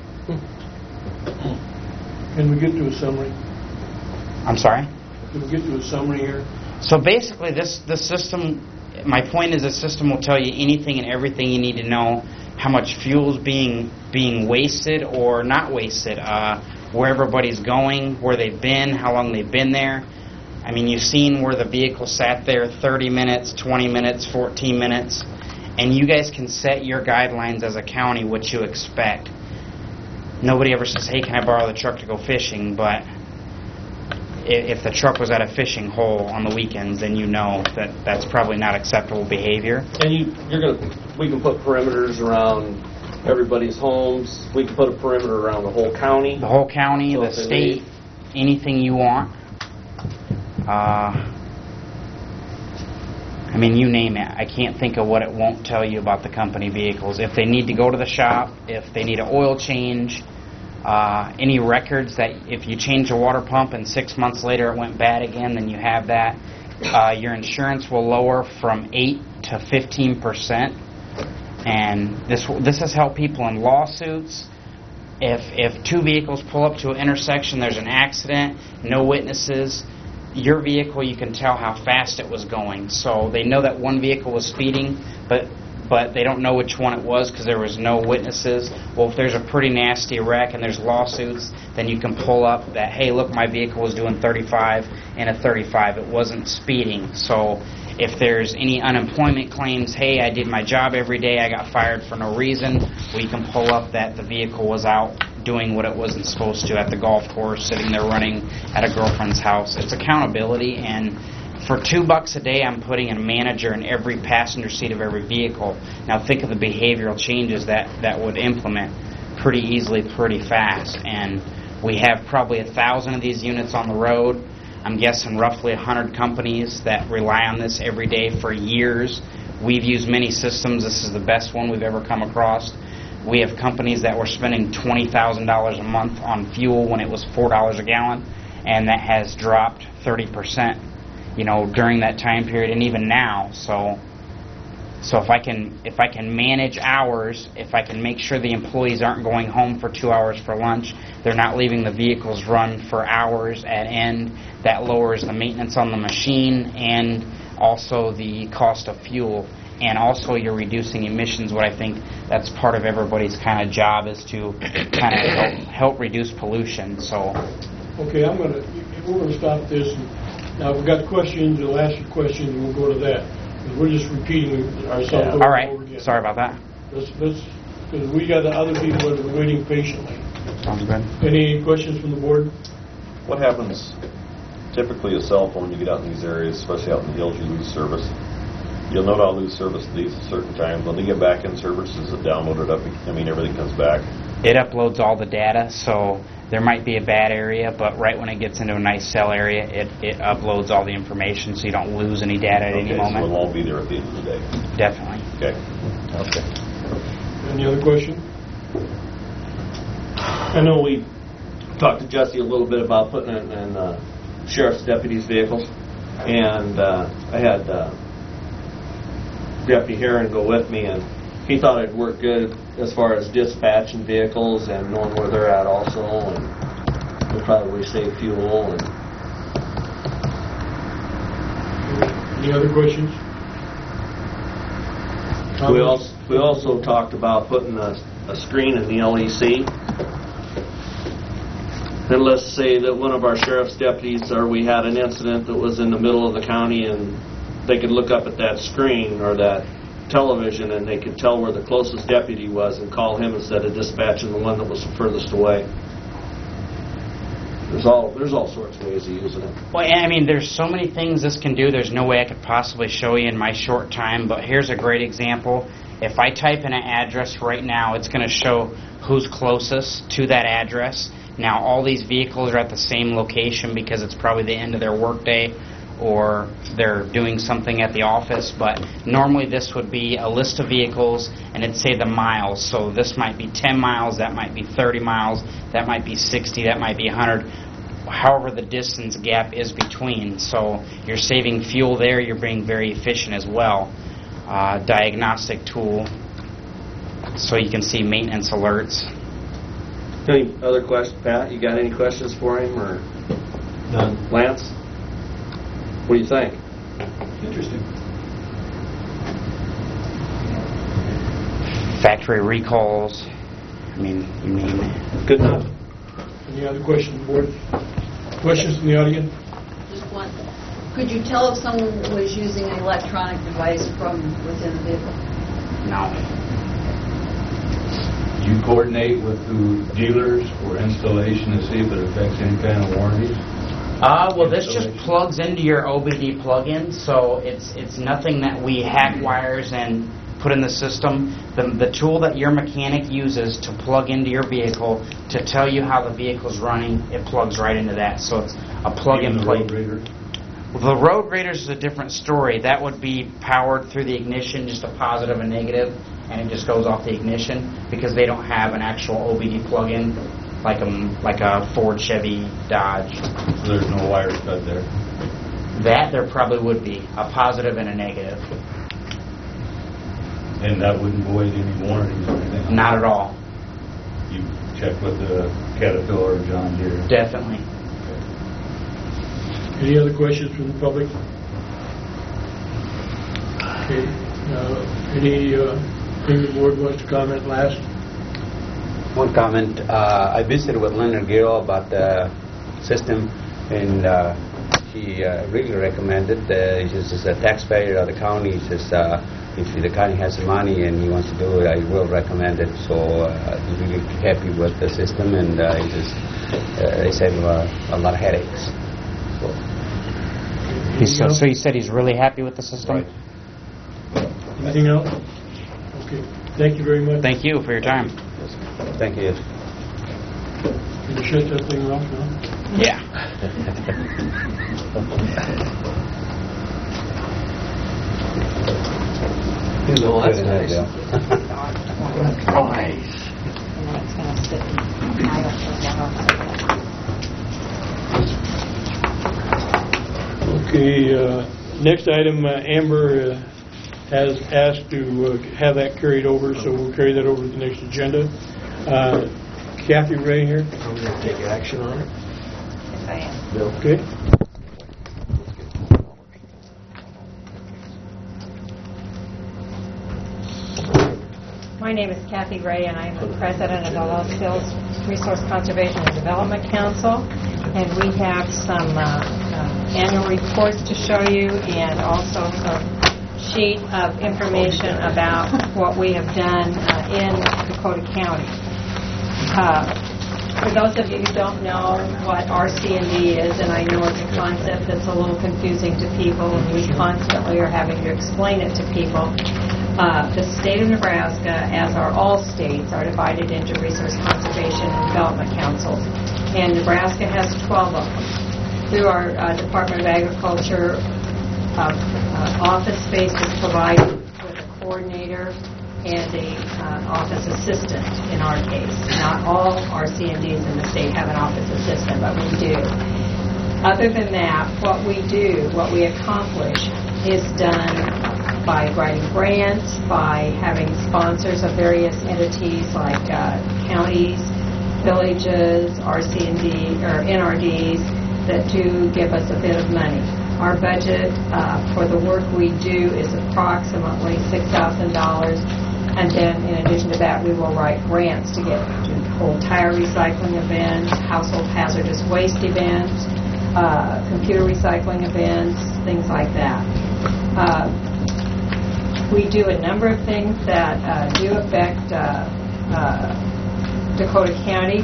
Can we get to a summary? I'm sorry? Can we get to a summary here? So basically, this, this system, my point is the system will tell you anything and everything you need to know, how much fuel is being, being wasted or not wasted, uh, where everybody's going, where they've been, how long they've been there. I mean, you've seen where the vehicle sat there thirty minutes, twenty minutes, fourteen minutes, and you guys can set your guidelines as a county what you expect. Nobody ever says, hey, can I borrow the truck to go fishing, but if the truck was at a fishing hole on the weekends, then you know that that's probably not acceptable behavior. And you, you're gonna, we can put perimeters around everybody's homes. We can put a perimeter around the whole county. The whole county, So the if they state, need- anything you want. Uh, I mean, you name it. I can't think of what it won't tell you about the company vehicles. If they need to go to the shop, if they need an oil change, uh, any records that if you change a water pump and six months later it went bad again, then you have that. Uh, your insurance will lower from eight to fifteen percent. And this this has helped people in lawsuits. If if two vehicles pull up to an intersection, there's an accident, no witnesses, your vehicle, you can tell how fast it was going. So they know that one vehicle was speeding, but but they don't know which one it was because there was no witnesses. Well, if there's a pretty nasty wreck and there's lawsuits, then you can pull up that, hey, look, my vehicle was doing thirty-five and a thirty-five. It wasn't speeding. So if there's any unemployment claims, hey, I did my job every day, I got fired for no reason, well, you can pull up that the vehicle was out doing what it wasn't supposed to at the golf course, sitting there running at a girlfriend's house. It's accountability, and for two bucks a day, I'm putting a manager in every passenger seat of every vehicle. Now think of the behavioral changes that, that would implement pretty easily, pretty fast. And we have probably a thousand of these units on the road. I'm guessing roughly a hundred companies that rely on this every day for years. We've used many systems. This is the best one we've ever come across. We have companies that were spending twenty thousand dollars a month on fuel when it was four dollars a gallon, and that has dropped thirty percent, you know, during that time period, and even now. So, so if I can if I can manage hours, if I can make sure the employees aren't going home for two hours for lunch, they're not leaving the vehicles run for hours at end, that lowers the maintenance on the machine and also the cost of fuel. And also you're reducing emissions, what I think that's part of everybody's kind of job is to kind of help, help reduce pollution. So, Okay, I'm going to, we're going to stop this. And now we've got questions, we'll ask you questions and we'll go to that. We're just repeating ourselves over all right, and over again. Sorry about that. Let's, let's, because we got the other people that are waiting patiently. Sounds good. Any questions from the board? What happens, typically a cell phone, you get out in these areas, especially out in the hills, you lose service. You'll note I'll lose service to these at certain times. When they get back in service, is it downloaded up? I mean, everything comes back. It uploads all the data, so there might be a bad area, but right when it gets into a nice cell area, it, it uploads all the information so you don't lose any data at Okay, any moment. so it'll all be there at the end of the day. Definitely. Okay. Okay. Any other question? I know we talked to Jesse a little bit about putting it in uh, sheriff's deputies' vehicles, and uh, I had uh, Deputy Heron go with me, and he thought it'd work good as far as dispatching vehicles and knowing where they're at also, and it'll probably save fuel. And Any other questions? we also we also talked about putting a, a screen in the L E C. And let's say that one of our sheriff's deputies, or we had an incident that was in the middle of the county, and they could look up at that screen or that television and they could tell where the closest deputy was and call him instead of dispatching the one that was furthest away. There's all, there's all sorts of ways of using it. Well, I mean, there's so many things this can do. There's no way I could possibly show you in my short time, but here's a great example. If I type in an address right now, it's going to show who's closest to that address. Now, all these vehicles are at the same location because it's probably the end of their workday or they're doing something at the office, but normally this would be a list of vehicles and it'd say the miles. So this might be ten miles, that might be thirty miles, that might be sixty, that might be one hundred, however the distance gap is between. So you're saving fuel there, you're being very efficient as well. Uh, diagnostic tool, so you can see maintenance alerts. Any other questions, Pat? You got any questions for him, or None. Lance? What do you think? Interesting. Factory recalls. I mean, you mean Good enough. Any other questions, board? Questions from the audience? Just one. Could you tell if someone was using an electronic device from within the vehicle? no. Do you coordinate with the dealers for installation to see if it affects any kind of warranties? Uh, well, this just plugs into your O B D plug-in, so it's it's nothing that we hack wires and put in the system. The, the tool that your mechanic uses to plug into your vehicle to tell you how the vehicle's running, it plugs right into that. So it's a plug-and-play. The Road Raiders is a different story. That would be powered through the ignition, just a positive and negative, and it just goes off the ignition because they don't have an actual O B D plug-in like a, like a Ford, Chevy, Dodge. So there's no wires cut there? That there probably would be, a positive and a negative. And that wouldn't void any warranties or anything? Not at all. You check with the Caterpillar or John Deere? Definitely. Any other questions from the public? Okay. Uh, any uh, thing the board wants to comment last? One comment. Uh, I visited with Leonard Giro about the system, and uh, he uh, really recommended. Uh, he says, as a taxpayer of the county, he says, uh, if the county has the money and he wants to do it, I will recommend it. So uh, he's really happy with the system, and uh, he says, uh, they save uh, a lot of headaches. So, He's so, so you said he's really happy with the system? Right. Anything else? Okay. Thank you very much. Thank you for your time. thank you. Can you shut that thing off now? Yeah. No, that's Good nice. idea. Nice. And then it's going to sit in idle for a while. Okay, uh, next item, uh, Amber uh, has asked to uh, have that carried over, so we'll carry that over to the next agenda. Uh, Kathy Ray here. I'm going to take action on it. Yes, I am. Bill? Okay. My name is Kathy Ray, and I'm the president of the Lost Hills Resource Conservation and Development Council. And we have some uh, uh, annual reports to show you, and also some sheet of information about what we have done uh, in Dakota County. Uh, for those of you who don't know what R C and D is, and I know it's a concept that's a little confusing to people, and we constantly are having to explain it to people. Uh, the state of Nebraska, as are all states, are divided into resource conservation and development councils. And Nebraska has twelve of them. Through our uh, Department of Agriculture, uh, uh, office space is provided with a coordinator and a uh, office assistant in our case. Not all R C and Ds in the state have an office assistant, but we do. Other than that, what we do, what we accomplish, is done by writing grants, by having sponsors of various entities like uh, counties, villages, R C and D, or N R Ds that do give us a bit of money. Our budget uh, for the work we do is approximately six thousand dollars, and then in addition to that, we will write grants to get to hold tire recycling events, household hazardous waste events, uh, computer recycling events, things like that. Uh, We do a number of things that uh, do affect uh, uh, Dakota County.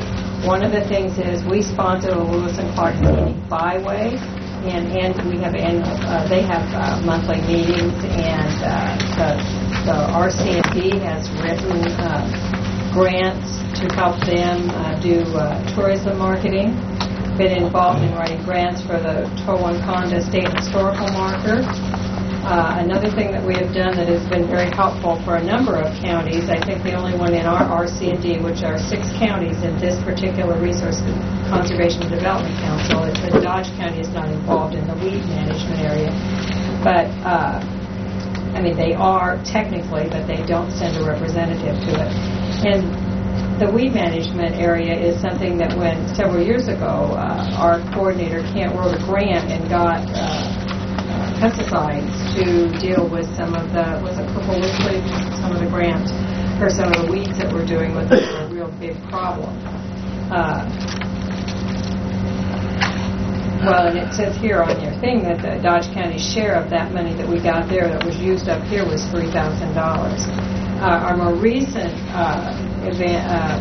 One of the things is we sponsor the Lewis and Clark Scenic Byway, and, and we have annual, uh, they have uh, monthly meetings, and uh, the, the R C and D has written uh, grants to help them uh, do uh, tourism marketing. Been involved in writing grants for the Towankonda State Historical Marker. Uh, another thing that we have done that has been very helpful for a number of counties, I think the only one in our R C and D, which are six counties in this particular Resource Conservation and Development Council, is that Dodge County is not involved in the weed management area. But, uh, I mean, they are technically, but they don't send a representative to it. And the weed management area is something that when, several years ago, uh, our coordinator, Kent, wrote a grant and got uh, pesticides to deal with some of the, was it purple leaf leaf, some of the grants, or some of the weeds that we're doing with it are a real big problem. Uh, well, and it says here on your thing that the Dodge County share of that money that we got there that was used up here was three thousand dollars. Uh, our more recent uh, event, uh,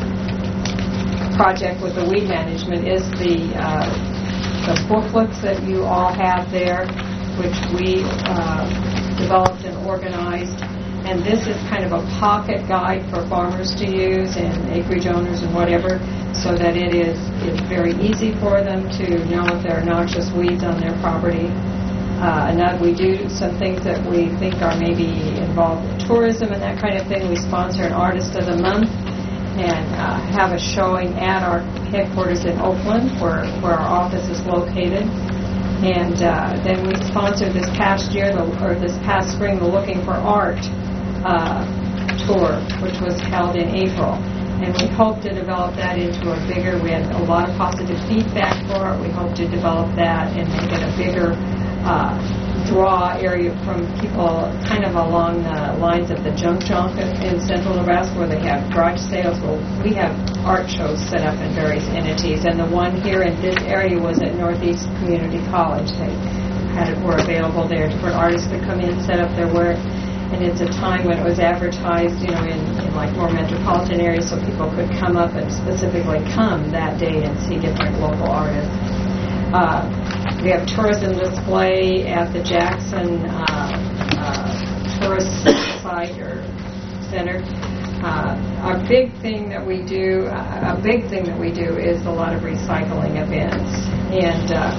project with the weed management is the, uh, the booklets that you all have there, which we uh, developed and organized. And this is kind of a pocket guide for farmers to use and acreage owners and whatever, so that it is it's very easy for them to know if there are noxious weeds on their property. Uh, and that we do some things that we think are maybe involved in tourism and that kind of thing. We sponsor an Artist of the Month and uh, have a showing at our headquarters in Oakland, where, where our office is located. And uh, then we sponsored this past year, the, or this past spring, the Looking for Art uh, tour, which was held in April. And we hope to develop that into a bigger, we had a lot of positive feedback for it. We hope to develop that and make it a bigger uh, draw area from people kind of along the lines of the Junk Junk in central Nebraska, where they have garage sales. Well, we have art shows set up in various entities, and the one here in this area was at Northeast Community College. They had it, were available there for artists to come in, set up their work, and it's a time when it was advertised, you know, in, in like more metropolitan areas, so people could come up and specifically come that day and see different local artists. Uh, we have tourism display at the Jackson uh, uh, Tourist Site or Center. Uh, a big thing that we do, uh, a big thing that we do is a lot of recycling events, and uh,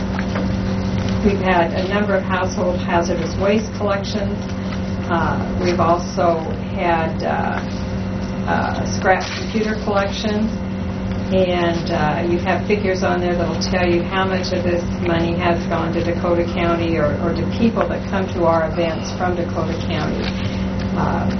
we've had a number of household hazardous waste collections. Uh, we've also had uh, uh, scrap computer collections. And uh, you have figures on there that will tell you how much of this money has gone to Dakota County or, or to people that come to our events from Dakota County. Uh,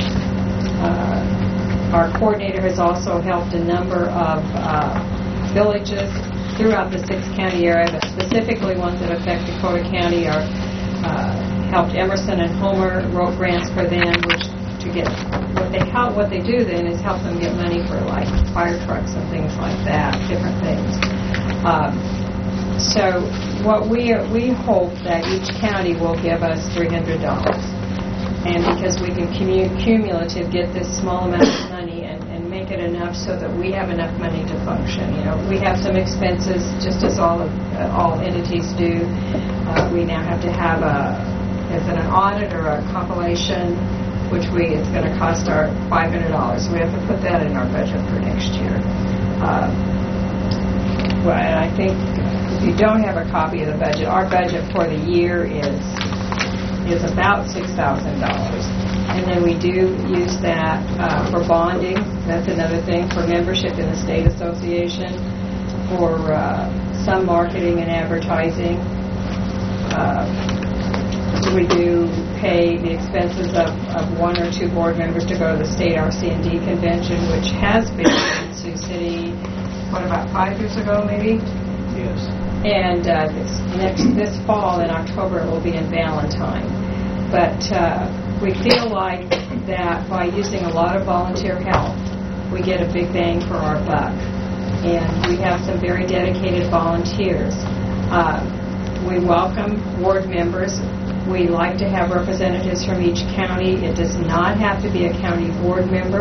uh, our coordinator has also helped a number of uh, villages throughout the six-county area, but specifically ones that affect Dakota County. Are uh, helped Emerson and Homer, wrote grants for them, which to get what they how what they do then is help them get money for like fire trucks and things like that, different things. Um, so what we are, we hope that each county will give us three hundred dollars, and because we can commu- cumulative get this small amount of money and, and make it enough so that we have enough money to function. You know, we have some expenses just as all of, uh, all entities do. Uh, we now have to have a is it an audit or a compilation, which we it's going to cost our five hundred dollars. We have to put that in our budget for next year. Uh, well, and I think if you don't have a copy of the budget, our budget for the year is is about six thousand dollars. And then we do use that uh, for bonding. That's another thing, for membership in the state association, for uh, some marketing and advertising. Uh, We do pay the expenses of, of one or two board members to go to the state R C and D convention, which has been in Sioux City, what, about five years ago, maybe? Yes. And uh, this next this fall in October it will be in Valentine. But uh, we feel like that by using a lot of volunteer help, we get a big bang for our buck, and we have some very dedicated volunteers. Uh, we welcome ward members. We like to have representatives from each county. It does not have to be a county board member.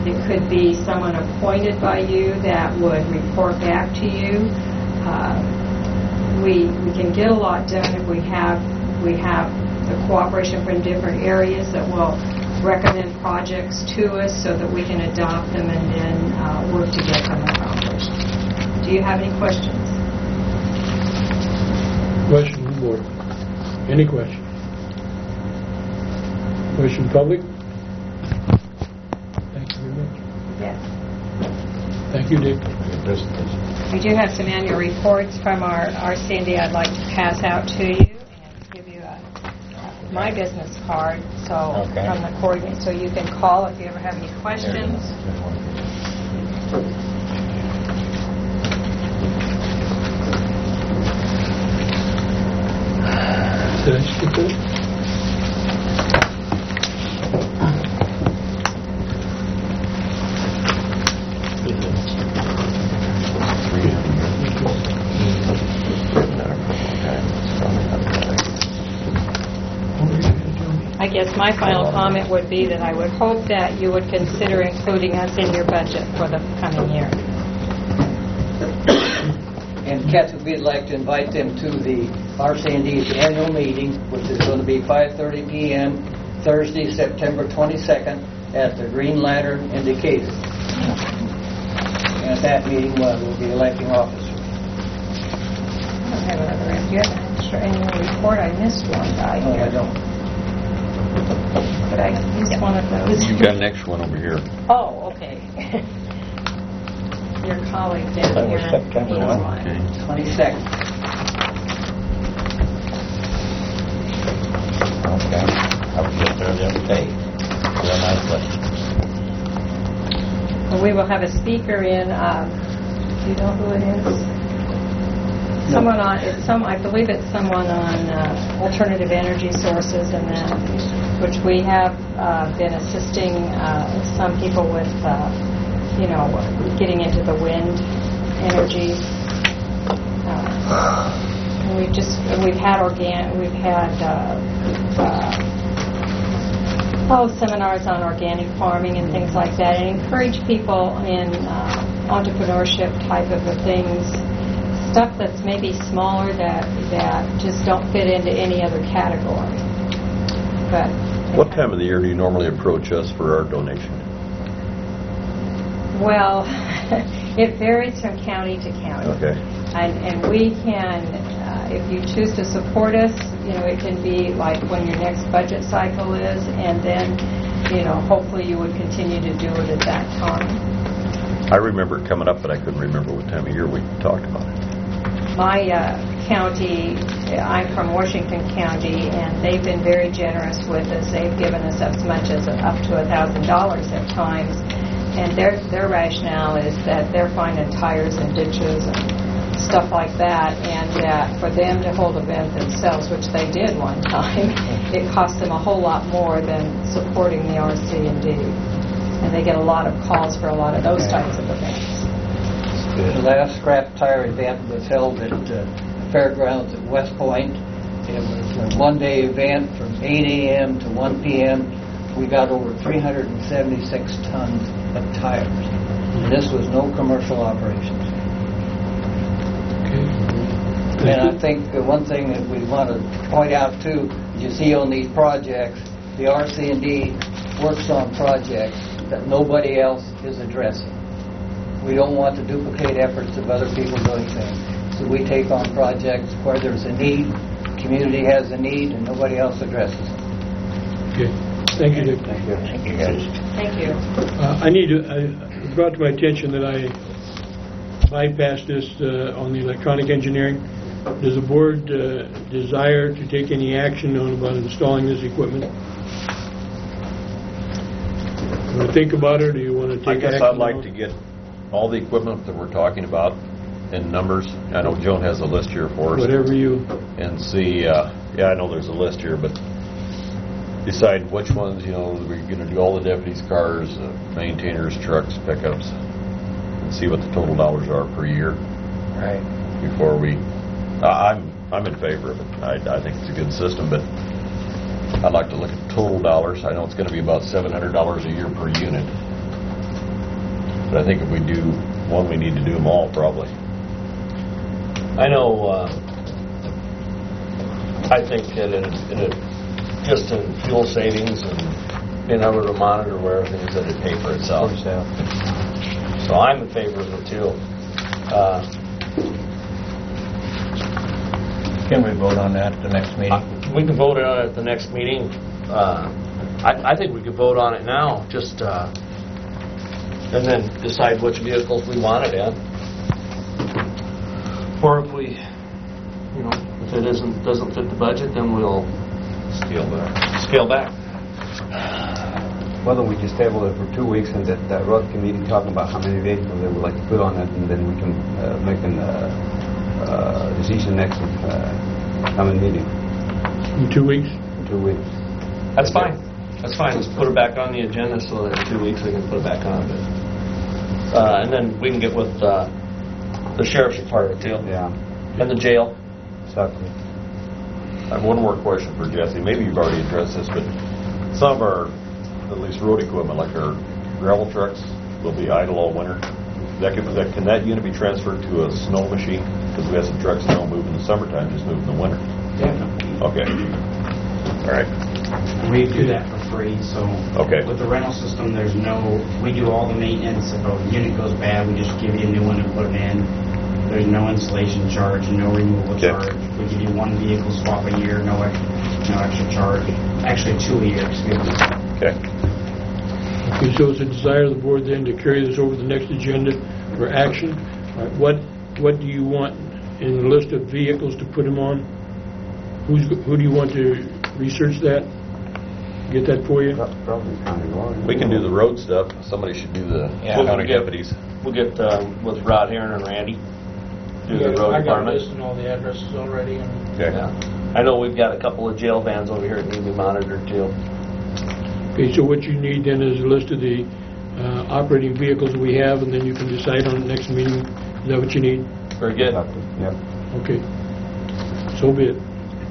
It could be someone appointed by you that would report back to you. Uh, we we can get a lot done if we have we have the cooperation from different areas that will recommend projects to us so that we can adopt them and then uh, work to get them accomplished. Do you have any questions? Question from the board. Any question? Question public? Thank you very much. Yes. Thank you, Dick. We do have some annual reports from our R C and D I'd like to pass out to you and give you a, my business card so Okay. from the coordinator, so you can call if you ever have any questions. Did I skip that? I guess my final comment would be that I would hope that you would consider including us in your budget for the coming year. And Kathy, we'd like to invite them to the R C and D's annual meeting, which is going to be five thirty p m Thursday, September twenty-second, at the Green Lantern in Decatur. And at that meeting, uh, we'll be electing officers. I don't have another, do you have an extra annual report? I missed one guy No, here. I don't. Could I use one of those? You've got an extra one over here. Oh, okay. Your colleague down That here. was September needs what? one. twenty-second. Okay. I was just there the other day. Real nice place. Well, we will have a speaker in, um, do you know who it is? Someone on, it's some, I believe it's someone on uh, alternative energy sources and that, which we have uh, been assisting uh, some people with, uh, you know, getting into the wind energy. Uh, and we've just, we've had organ, we've had uh, uh, oh, seminars on organic farming and things like that, and encourage people in uh, entrepreneurship type of the things. Stuff that's maybe smaller that that just don't fit into any other category. But What time of the year do you normally approach us for our donation? well, it varies from county to county. Okay. And and we can, uh, if you choose to support us, you know, it can be like when your next budget cycle is, and then, you know, hopefully you would continue to do it at that time. I remember it coming up, but I couldn't remember what time of year we talked about it. My uh, county, I'm from Washington County, and they've been very generous with us. They've given us as much as up to a thousand dollars at times, and their their rationale is that they're finding tires and ditches and stuff like that, and that for them to hold event themselves, which they did one time, it cost them a whole lot more than supporting the R C and D, and they get a lot of calls for a lot of those types of events. The last scrap tire event was held at uh, Fairgrounds at West Point. It was a one-day event from eight a m to one p m We got over three hundred seventy-six tons of tires. And this was no commercial operations. Okay. And I think the one thing that we want to point out too, you see on these projects, the R C and D works on projects that nobody else is addressing. We don't want to duplicate efforts of other people doing things. So we take on projects where there's a need, community has a need, and nobody else addresses it. Okay. Thank you, Dick. Thank you. Thank you, guys. Thank you. Uh, I need to, I it brought to my attention that I bypassed this uh, on the electronic engineering. Does the board uh, desire to take any action on about installing this equipment? Want to think about it, or do you want to take I action? guess I'd like now? to get all the equipment that we're talking about in numbers. I know Joan has a list here for us. Whatever you... And see, uh, yeah, I know there's a list here, but decide which ones, you know, we're going to do all the deputies' cars, uh, maintainers, trucks, pickups, and see what the total dollars are per year. Right. Before we, uh, I'm I'm in favor of it. I, I think it's a good system, but I'd like to look at total dollars. I know it's going to be about seven hundred dollars a year per unit. But I think if we do one, we need to do them all, probably. I know, uh, I think that it, it, just in fuel savings and being able to monitor where things that it pay for itself. So I'm in favor of it too. Uh, Can we vote on that at the next meeting? we can vote on it at the next meeting. Uh, I, I think we could vote on it now, just uh, and then decide which vehicles we want it in. Or if we, you know, if it isn't doesn't fit the budget, then we'll Scale back. scale back. Why don't we just table it for two weeks and that uh, road committee talking about how many vehicles they would like to put on it, and then we can uh, make a uh, uh, decision next uh, coming meeting. In two weeks? In two weeks. That's fine. That's fine. Let's put it back on the agenda so that in two weeks we can put it back on. But, uh, and then we can get with uh, the sheriff's department too. Yeah. And the jail. Exactly. I have one more question for Jesse. Maybe you've already addressed this, but some of our, at least road equipment, like our gravel trucks, will be idle all winter. That can, that, can that unit be transferred to a snow machine? Because we have some trucks that don't move in the summertime, just move in the winter. Yeah. Okay. All right. We do that for free, so Okay. with the rental system, there's no, we do all the maintenance. If a unit goes bad, we just give you a new one and put it in. There's no installation charge, no removal Okay. charge. We give you one vehicle swap a year, no extra, no extra charge. Actually, two a year, excuse me. Okay. Okay, so it's a desire of the board then to carry this over the next agenda for action. All right, What, what do you want in the list of vehicles to put them on? Who's, who do you want to research that? Get that for you? Probably county road. We can do the road stuff. Somebody should do the Yeah. county We'll get- deputies. We'll get uh, with Rod Heron and Randy. Do the Yeah, road I got a department. list and all the addresses already. And Okay. Yeah. I know we've got a couple of jail vans over here that need to be monitored too. Okay, so what you need then is a list of the uh, operating vehicles we have, and then you can decide on the next meeting. Is that what you need? Very good. Yep. Okay. So be it.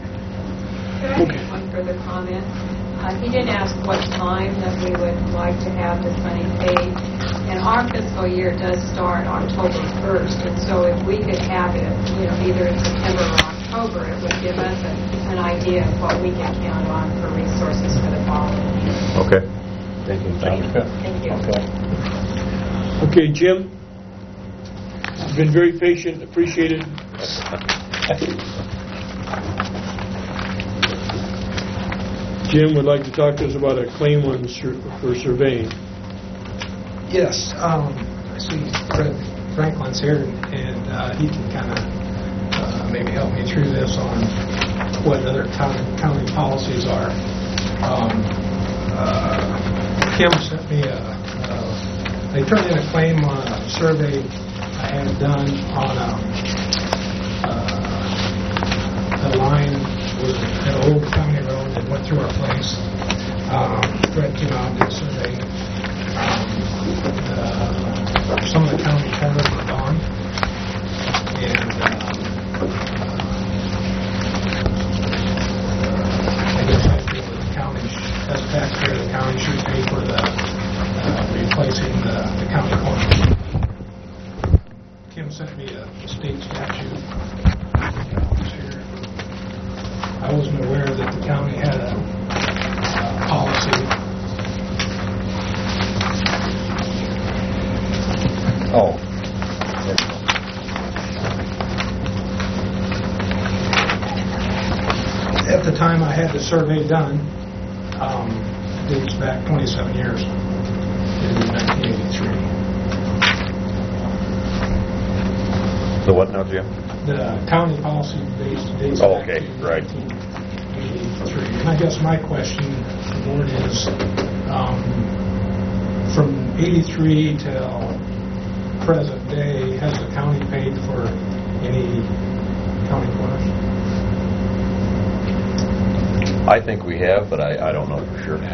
Could I make one further comment? Uh, He did ask what time that we would like to have this money paid. And our fiscal year does start October first, and so if we could have it, you know, either in September or October, it would give us a- an idea of what we can count on for resources for the following year. Okay. Thank you. Thank you. Thank you. Okay, Jim? You've been very patient, appreciated. Jim would like to talk to us about a claim on sur- for surveying. Yes, um, I see Fred Franklin's here, and uh, he can kind of uh, maybe help me through this on what other county, county policies are. Um, uh, Kim sent me a, uh, they turned in a claim on a survey I had done on a, uh, a line was an old county road that went through our place. Um, Fred came out and did a survey. Um, uh, some of the county covers were gone, and um, uh, I guess I feel that the county, sh- as a taxpayer, the county should pay for the uh, replacing the, the county corner. Kim sent me a state statute. Here. I wasn't aware that the county had a uh, policy. Oh. At the time I had the survey done, um, it dates back twenty-seven years, in nineteen eighty-three. So what now, Jim? The county policy dates, dates Oh, back okay, to right. nineteen eighty-three. And I guess my question to the board is, um, from eighty-three till present day, has the county paid for any county corners? I think we have, but I, I don't know for sure.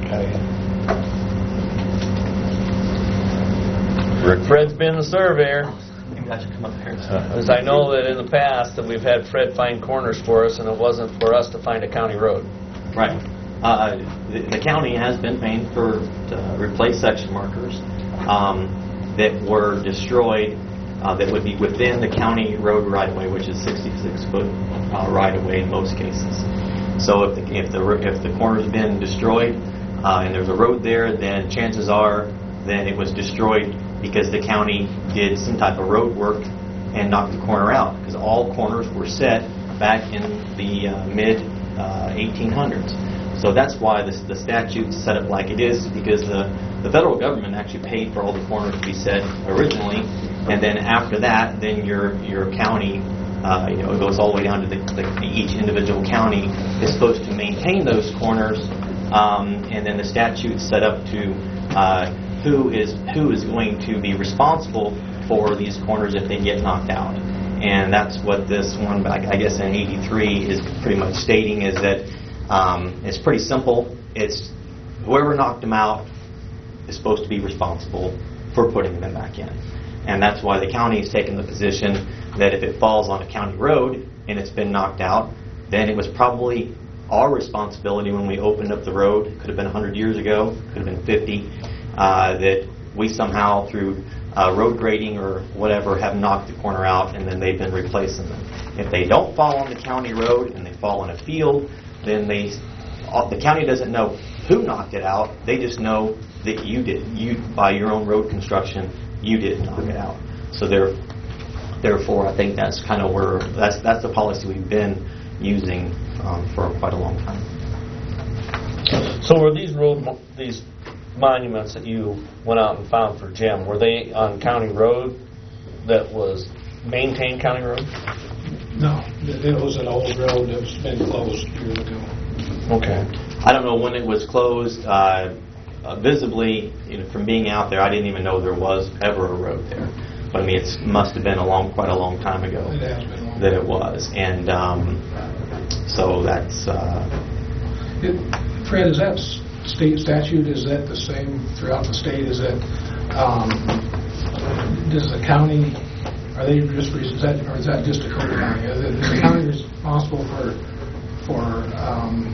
Rick? Fred's been the surveyor. As I know that in the past that we've had Fred find corners for us, and it wasn't for us to find a county road. Right. Uh, the, the county has been paying for to replace section markers. Um, that were destroyed uh, that would be within the county road right-of-way, which is sixty-six foot uh, right-of-way in most cases. So if the, if the, if the corner's been destroyed uh, and there's a road there, then chances are then it was destroyed because the county did some type of road work and knocked the corner out, because all corners were set back in the uh, mid uh, eighteen hundreds. So that's why this, the statute's set up like it is, because the, the federal government actually paid for all the corners to be set originally, and then after that, then your your county, uh, you know, it goes all the way down to the, the each individual county is supposed to maintain those corners, um, and then the statute's set up to uh, who is who is going to be responsible for these corners if they get knocked out. And that's what this one, I guess in eighty-three, is pretty much stating, is that um, it's pretty simple. It's whoever knocked them out is supposed to be responsible for putting them back in. And that's why the county has taken the position that if it falls on a county road and it's been knocked out, then it was probably our responsibility when we opened up the road. It could have been one hundred years ago, could have been fifty, uh, that we somehow through Uh, road grading or whatever have knocked the corner out, and then they've been replacing them. If they don't fall on the county road and they fall in a field, then they uh, the county doesn't know who knocked it out. They just know that you did. You, by your own road construction, you did knock it out. So there, therefore, I think that's kind of where that's that's the policy we've been using um, for quite a long time. So were these road mo- these monuments that you went out and found for Jim, were they on county road that was maintained county road? No, it was an old road that's been closed years ago. Okay. I don't know when it was closed. Uh, uh, visibly, you know, from being out there, I didn't even know there was ever a road there. But I mean, it must have been a long, quite a long time ago It has been long. that it was, and um, so that's. Uh, It, Fred, is that s- state statute, is that the same throughout the state? Is that, um, does the county, are they just, is that, or is that just Dakota County? Is it- is the county responsible for, for um,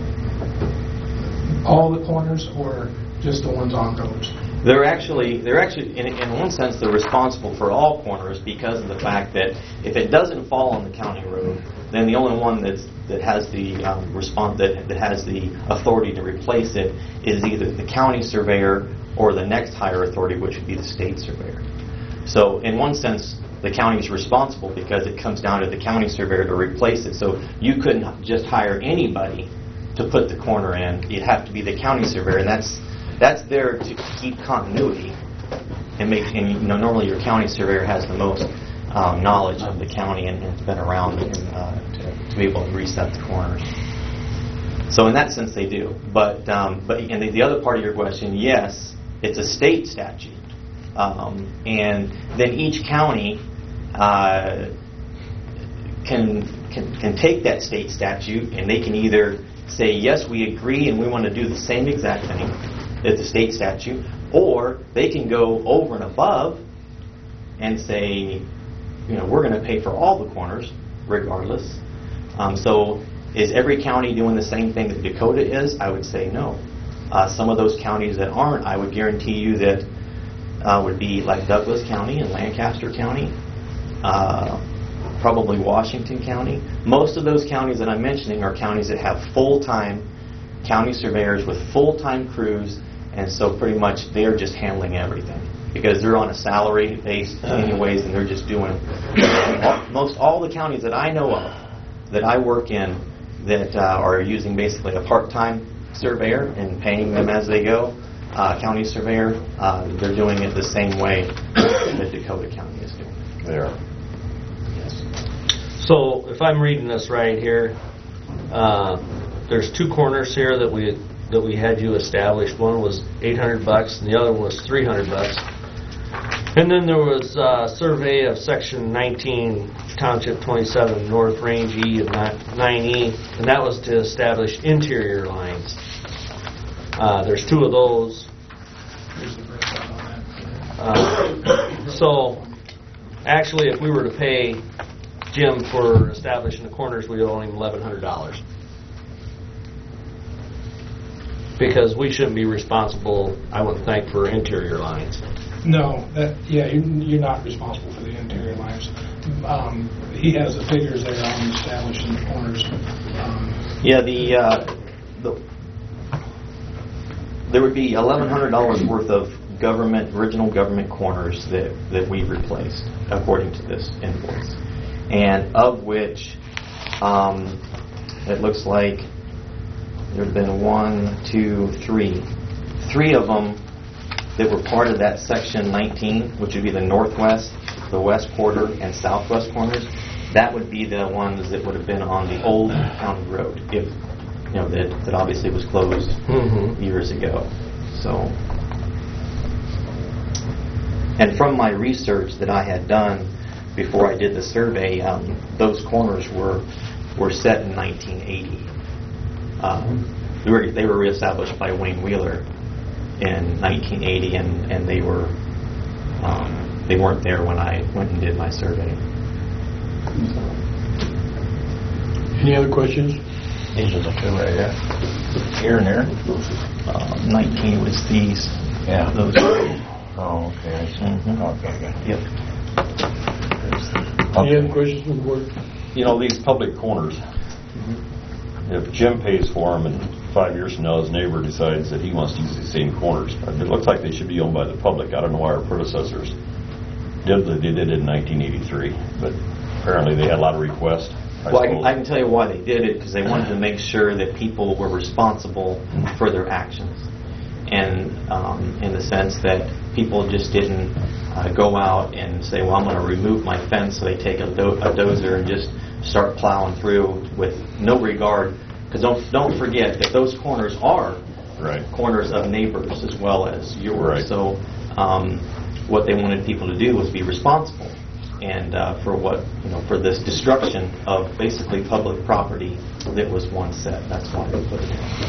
all the corners or just the ones on roads? They're actually, they're actually, in, in one sense, they're responsible for all corners because of the fact that if it doesn't fall on the county road, then the only one that's, that has the um, response that, that has the authority to replace it is either the county surveyor or the next higher authority, which would be the state surveyor. So, in one sense, the county is responsible because it comes down to the county surveyor to replace it. So, you couldn't just hire anybody to put the corner in. You'd have to be the county surveyor, and that's that's there to keep continuity and make. And you know, normally your county surveyor has the most um, knowledge of the county and, and has been around and, uh, to, to be able to reset the corners. So in that sense, they do. But um, but and the, the other part of your question, yes, it's a state statute, um, and then each county uh, can, can can take that state statute and they can either say yes, we agree and we want to do the same exact thing as the state statute, or they can go over and above and say, you know, we're going to pay for all the corners regardless. Um, so is every county doing the same thing that Dakota is? I would say no. Uh, some of those counties that aren't, I would guarantee you that uh, would be like Douglas County and Lancaster County, uh, probably Washington County. Most of those counties that I'm mentioning are counties that have full-time county surveyors with full-time crews, and so pretty much they're just handling everything because they're on a salary base anyways, and they're just doing all, most all the counties that I know of that I work in that uh, are using basically a part-time surveyor and paying them as they go, uh, county surveyor, uh, they're doing it the same way that Dakota County is doing. There. So if I'm reading this right here, uh, there's two corners here that we that we had you establish. One was eight hundred bucks, and the other one was three hundred bucks. And then there was a survey of Section nineteen, Township twenty-seven, North Range E of nine E, and that was to establish interior lines. Uh, there's two of those. Uh, so, actually, if we were to pay Jim for establishing the corners, we owe him eleven hundred dollars. Because we shouldn't be responsible, I wouldn't think, for interior lines. No, that, yeah, you're, you're not responsible for the interior lines. Um, he has the figures there on establishing the corners. Um, Yeah, the, uh, the, there would be eleven hundred dollars worth of government, original government corners that, that we replaced, according to this invoice. And of which, um, it looks like there have been one, two, three. Three of them that were part of that section nineteen, which would be the northwest, the west quarter, and southwest corners. That would be the ones that would have been on the old county road, if you know that, that obviously was closed mm-hmm. years ago. So, and from my research that I had done before I did the survey, um, those corners were were set in nineteen eighty. Um, they were they were reestablished by Wayne Wheeler in nineteen eighty, and, and they were um, they weren't there when I went and did my survey. Any other questions? These are the two right here. Here and there. Uh, nineteen was these. Yeah. Those. Oh, okay. I see. Mm-hmm. Okay, good. Yep. Any other questions from the board? You know, these public corners, if Jim pays for them and five years from now his neighbor decides that he wants to use these same corners, it looks like they should be owned by the public. I don't know why our predecessors did what they did in nineteen eighty-three, but apparently they had a lot of requests. I Well, I can, I can tell you why they did it, because they wanted to make sure that people were responsible for their actions. And um, in the sense that people just didn't uh, go out and say, well, I'm going to remove my fence, so they take a, do- a dozer and just start plowing through with no regard. Because don't, don't forget that those corners are right. corners of neighbors as well as yours. Right. So um, what they wanted people to do was be responsible. And uh, for what, you know, for this destruction of basically public property that was once set. That's why they put it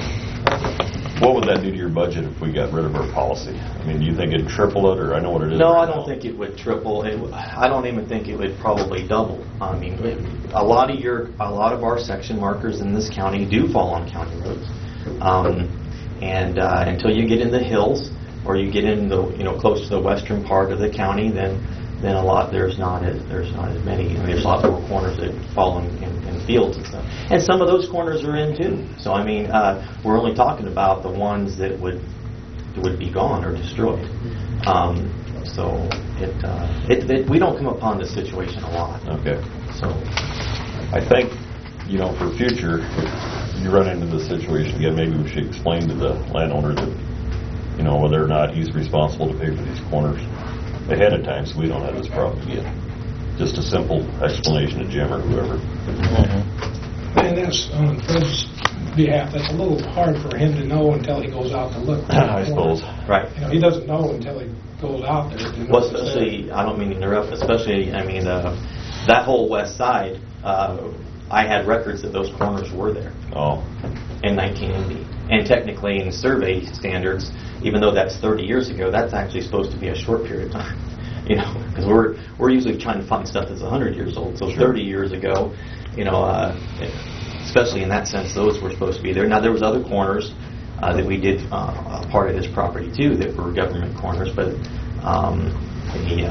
in. What would that do to your budget if we got rid of our policy? I mean, do you think it'd triple it, or I know what it is? No, right I don't now. think it would triple. It, w- I don't even think it would probably double. I mean, it, a lot of your, a lot of our section markers in this county do fall on county roads, um, and uh, until you get in the hills or you get in the, you know, close to the western part of the county, then. Then a lot there's not as there's not as many. I mean, there's a lot more corners that fall in, in, in fields and stuff, and some of those corners are in too. So I mean, uh, we're only talking about the ones that would would be gone or destroyed. Um, so it, uh, it, it we don't come upon this situation a lot. Okay. So I think, you know, for future, if you run into this situation again, maybe we should explain to the landowner that, you know, whether or not he's responsible to pay for these corners ahead of time, so we don't have this problem again. Just a simple explanation to Jim or whoever. Mm-hmm. And that's on Fred's behalf. That's a little hard for him to know until he goes out to look. I suppose. Right. You know, he doesn't know until he goes out there. To know Well, what's there. especially, I don't mean to interrupt, especially, I mean, uh, that whole west side, uh, I had records that those corners were there. Oh. In nineteen eighty. And technically, in survey standards, even though that's thirty years ago, that's actually supposed to be a short period of time. You know, because we're we're usually trying to find stuff that's one hundred years old. So Sure. thirty years ago, you know, uh, especially in that sense, those were supposed to be there. Now, there was other corners uh, that we did uh, part of this property, too, that were government corners, but um, the,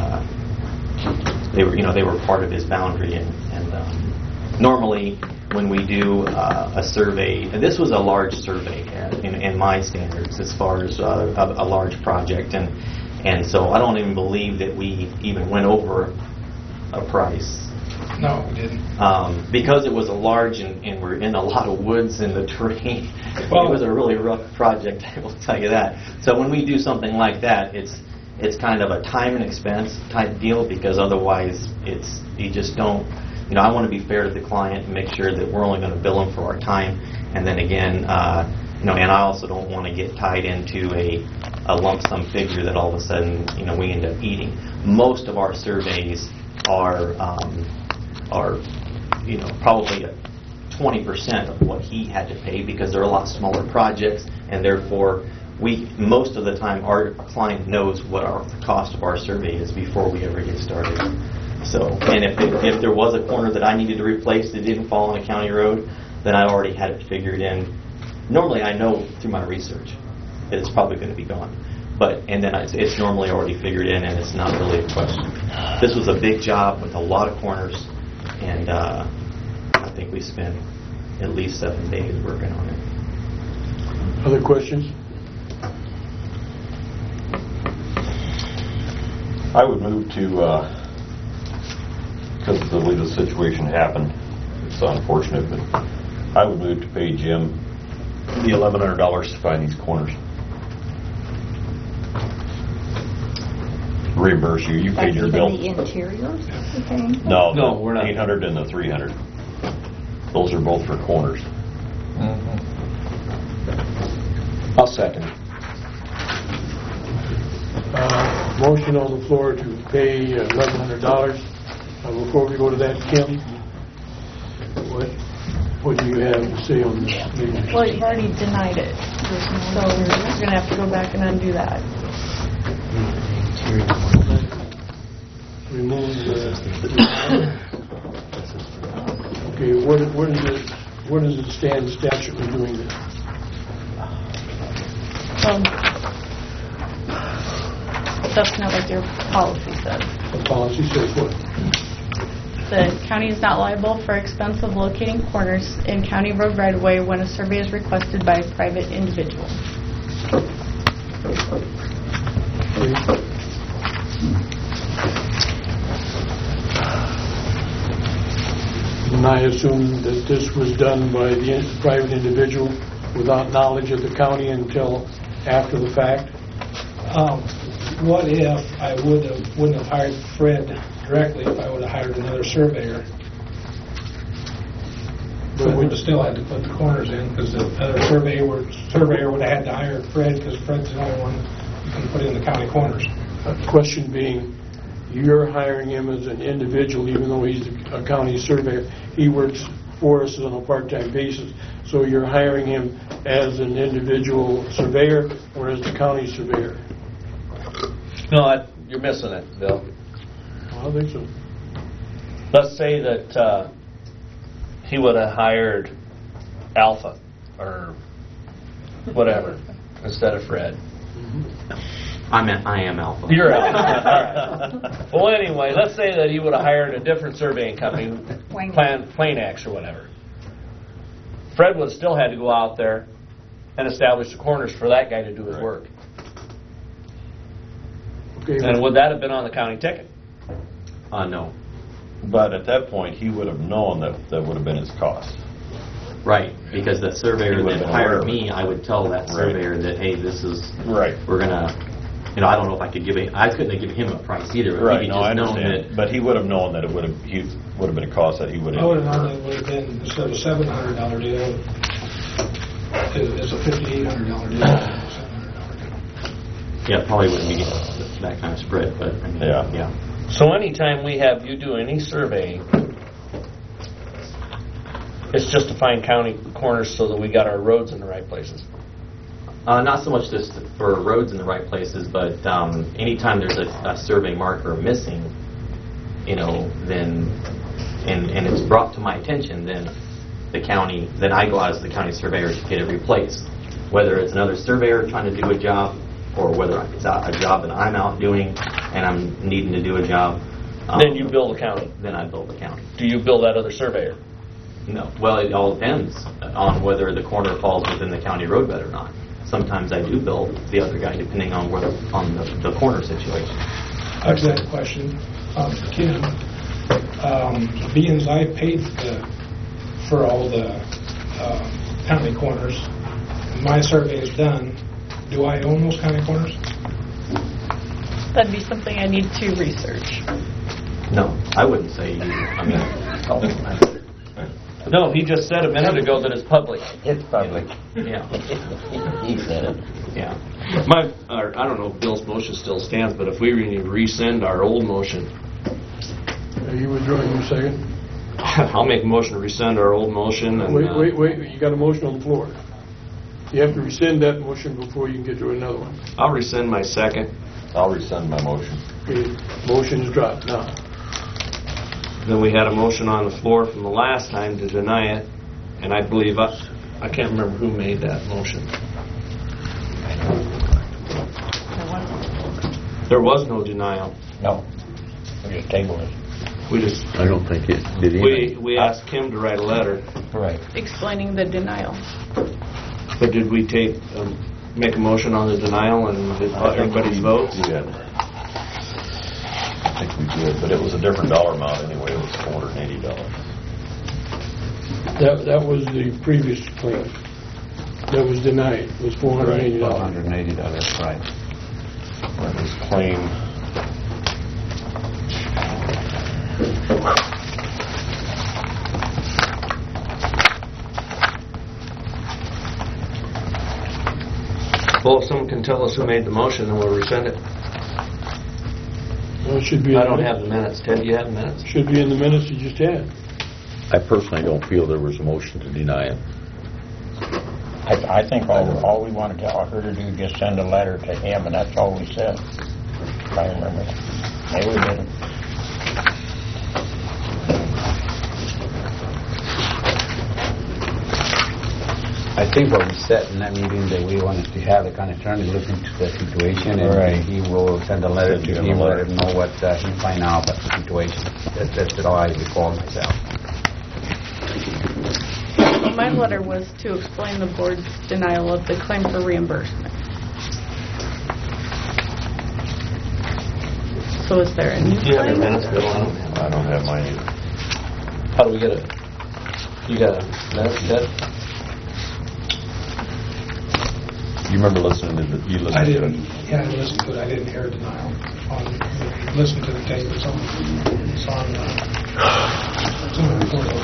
uh, they were, you know, they were part of his boundary. And, and um, normally, when we do uh, a survey, and this was a large survey uh, in, in my standards as far as uh, a, a large project, and and so I don't even believe that we even went over a price. No, we didn't. Um, because it was a large, and, and we're in a lot of woods in the terrain. Well, it was a really rough project, I will tell you that. So when we do something like that, it's it's kind of a time and expense type deal, because otherwise it's you just don't. You know, I want to be fair to the client and make sure that we're only going to bill them for our time. And then again, uh, you know, and I also don't want to get tied into a, a lump sum figure that all of a sudden, you know, we end up eating. Most of our surveys are, um, are, you know, probably a twenty percent of what he had to pay, because they're a lot smaller projects, and therefore we, most of the time, our client knows what our the cost of our survey is before we ever get started. So, and if it, if there was a corner that I needed to replace that didn't fall on a county road, then I already had it figured in. Normally, I know through my research that it's probably going to be gone. but and then it's, it's normally already figured in, and it's not really a question. This was a big job with a lot of corners, and uh, I think we spent at least seven days working on it. Other questions? I would move to, uh, because of the way the situation happened, it's unfortunate, but I would move to pay Jim the eleven hundred dollars to find these corners. Reimburse you. You paid That's your even bill. the interiors? Okay. No, No, we're not. eight hundred and the three hundred. Those are both for corners. I'll second. Uh, motion on the floor to pay uh, eleven hundred dollars. Uh, before we go to that, Kim, what what do you have to say on this? Well, you've already denied it, so you're going to have to go back and undo that. Remove the... Okay, what, what is it, what does it stand statutorily doing this? Um, that's not what your policy says. The policy says what? The county is not liable for expense of locating corners in county road right-of-way when a survey is requested by a private individual. And I assume that this was done by the in- private individual without knowledge of the county until after the fact? Um, What if I would have, wouldn't have hired Fred directly if I would have hired another surveyor? But we would have still had to put the corners in because the other surveyor would, surveyor would have had to hire Fred because Fred's the only one who can put in the county corners. Uh, question being, you're hiring him as an individual even though he's a county surveyor. He works for us on a part-time basis. So you're hiring him as an individual surveyor or as the county surveyor? No, I, you're missing it, Bill. I don't think so. Let's say that uh, he would have hired Alpha or whatever instead of Fred. I meant I am Alpha. You're Alpha. All right. Well, anyway, let's say that he would have hired a different surveying company, Plan, Plainax or whatever. Fred would have still had to go out there and establish the corners for that guy to do his Right. work. Okay. And would that have been on the county ticket? Uh, no. But at that point, he would have known that that would have been his cost. Right, because the surveyor He would've that been aware hired of it. me, I would tell that Right. surveyor that, hey, this is, Right. we're gonna, you know, I don't know if I could give it, I couldn't have given him a price either. If Right, he no, just I known understand. that- But he would have known that it would have, he would have been a cost that he would have. I would have known it would have been, instead of a seven hundred dollar deal, it- it's a fifty-eight hundred dollar deal. Yeah, it probably wouldn't be that kind of spread, but, I mean, Yeah. yeah. So anytime we have you do any surveying, it's just to find county corners so that we got our roads in the right places. Uh, not so much just for roads in the right places, but um, anytime there's a, a survey marker missing, you know, then, and, and it's brought to my attention, then the county, then I go out as the county surveyor to get it replaced. Whether it's another surveyor trying to do a job, or whether it's a a job that I'm out doing and I'm needing to do a job. um, Then you bill the county. Then I bill the county. Do you bill that other surveyor? No. Well, it all depends on whether the corner falls within the county roadbed or not. Sometimes I do bill the other guy depending on where, on the, the corner situation. I've got a question, um, Kim. Um, being as I paid the, for all the uh, county corners, my survey is done. Do I own those county corners? That'd be something I need to research. No, I wouldn't say you. I mean, No, he just said a minute ago that it's public. It's public. yeah, He said it. yeah. My, or, I don't know if Bill's motion still stands, but if we re- rescind our old motion, Are you withdrawing your second? I'll make a motion to rescind our old motion. And, Wait, uh, wait, wait, you got a motion on the floor. You have to rescind that motion before you can get to another one. I'll rescind my second. I'll rescind my motion. Okay, motion is dropped now. Then we had a motion on the floor from the last time to deny it, and I believe, I, I can't remember who made that motion. There was no denial. No. We just tabled it. We just, I don't think it did we, either. we asked Kim to write a letter, Right. Explaining the denial. but did we take, um, make a motion on the denial and did everybody's votes? Yeah. I think we did, but it was a different dollar amount anyway. It was four hundred eighty dollars. That, that was the previous claim. That was denied, was four hundred eighty dollars. four hundred eighty dollars, right. That was claim. Well, if someone can tell us who made the motion, then we'll rescind it. Well, it should be. I in don't the- have the minutes. Ted, do you have the minutes? Should be in the minutes you just had. I personally don't feel there was a motion to deny it. I, I think all, all we wanted to tell her to do is just send a letter to him, and that's all we said. If I remember. Maybe we didn't. I think what we said in that meeting that we wanted to have the county attorney look into the situation, and Right. he will send a letter Send to him a him, let letter. him know what uh, he find out about the situation. That, that's all I recall myself. Well, my letter was to explain the board's denial of the claim for reimbursement. So is there a new Do you have your claim? minutes, Bill? I don't have. I don't have mine either. How do we get it? You got a minute, Ted? You remember listening to the, you listened I to didn't, it? yeah, I listened to it, I didn't hear a denial. On, listen to the tape, it's on, it's on, uh, it's on the recorder.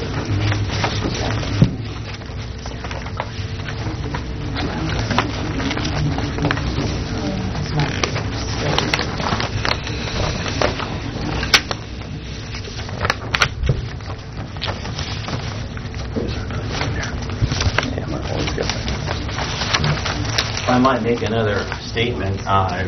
I might make another statement. Uh,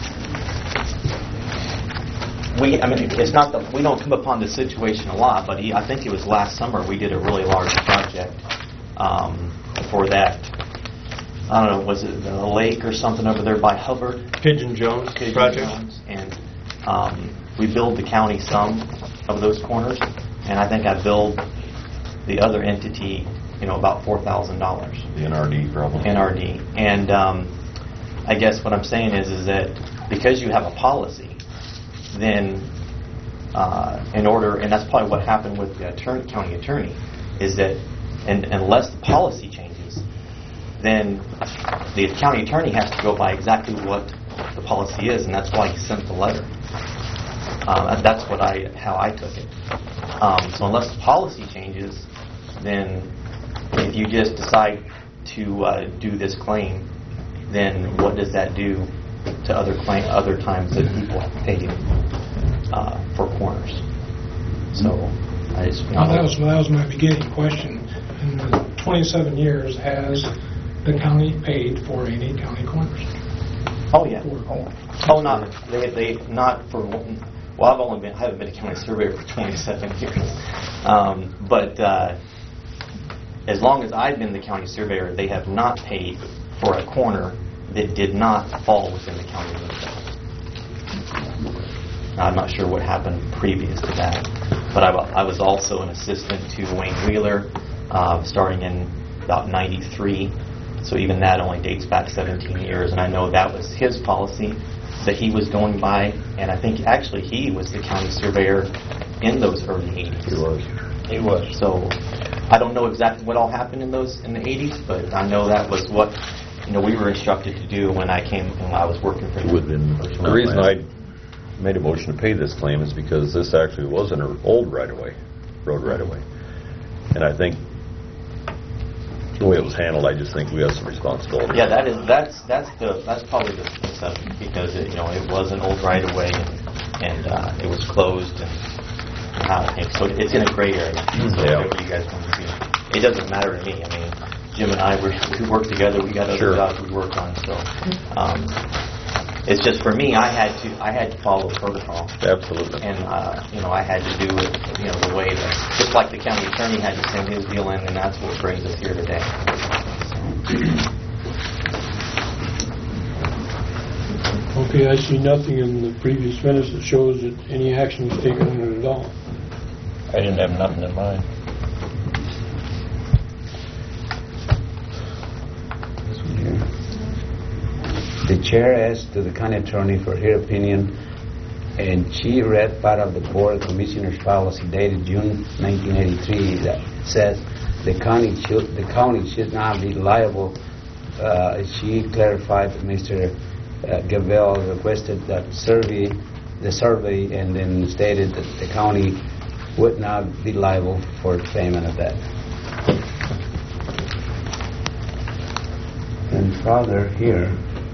we, I mean, it's not that we don't come upon this situation a lot, but he, I think it was last summer we did a really large project um, for that. I don't know, was it a lake or something over there by Hubbard? Pigeon Jones Pigeon project? Jones, and um, we billed the county some of those corners, and I think I billed the other entity, you know, about four thousand dollars. The N R D problem. N R D. And um, I guess what I'm saying is, is that because you have a policy, then uh, in order, and that's probably what happened with the attorney, county attorney, is that and, unless the policy changes, then the county attorney has to go by exactly what the policy is, and that's why he sent the letter. Uh, that's what I, how I took it. Um, so unless the policy changes, then if you just decide to uh, do this claim, then what does that do to other claim, other times that people have paid uh, for corners? So I just Now, that was, that was my beginning question. In the twenty-seven years, has the county paid for any county corners? Oh yeah. Oh, not they, they not for. Well, I've only been I haven't been a county surveyor for twenty-seven years, um, but uh, as long as I've been the county surveyor, they have not paid for a corner that did not fall within the county limits. Now, I'm not sure what happened previous to that, but I, I was also an assistant to Wayne Wheeler, uh, starting in about ninety-three. So even that only dates back seventeen years, and I know that was his policy that he was going by, and I think actually he was the county surveyor in those early eighties. He was. He was. So I don't know exactly what all happened in those in the eighties, but I know that was what you know we were instructed to do when I came when I was working for him. Within the reason I made a motion to pay this claim is because this actually was an old right-of-way, road right-of-way, and I think the way it was handled, I just think we have some responsibility. Yeah, that is that's that's the that's probably the exception because it, you know it was an old right of way and, and uh, it was closed and how it came. So it's in a gray area. So Yeah. whatever you guys want to do, it doesn't matter to me. I mean, Jim and I we we work together. We got other Sure. jobs we work on. So um, it's just for me. I had to I had to follow protocol. Absolutely. And uh, you know I had to do it you know the way that just like the county attorney had to send his deal in, and that's what brings us here today. Okay, I see nothing in the previous minutes that shows that any action was taken on it at all. I didn't have nothing in mind. The chair asked to the county attorney for her opinion, and she read part of the Board of Commissioners policy dated June nineteen eighty-three that says the county should the county should not be liable. Uh, she clarified that Mister Uh, Gavel requested that survey, the survey, and then stated that the county would not be liable for the payment of that. And further here,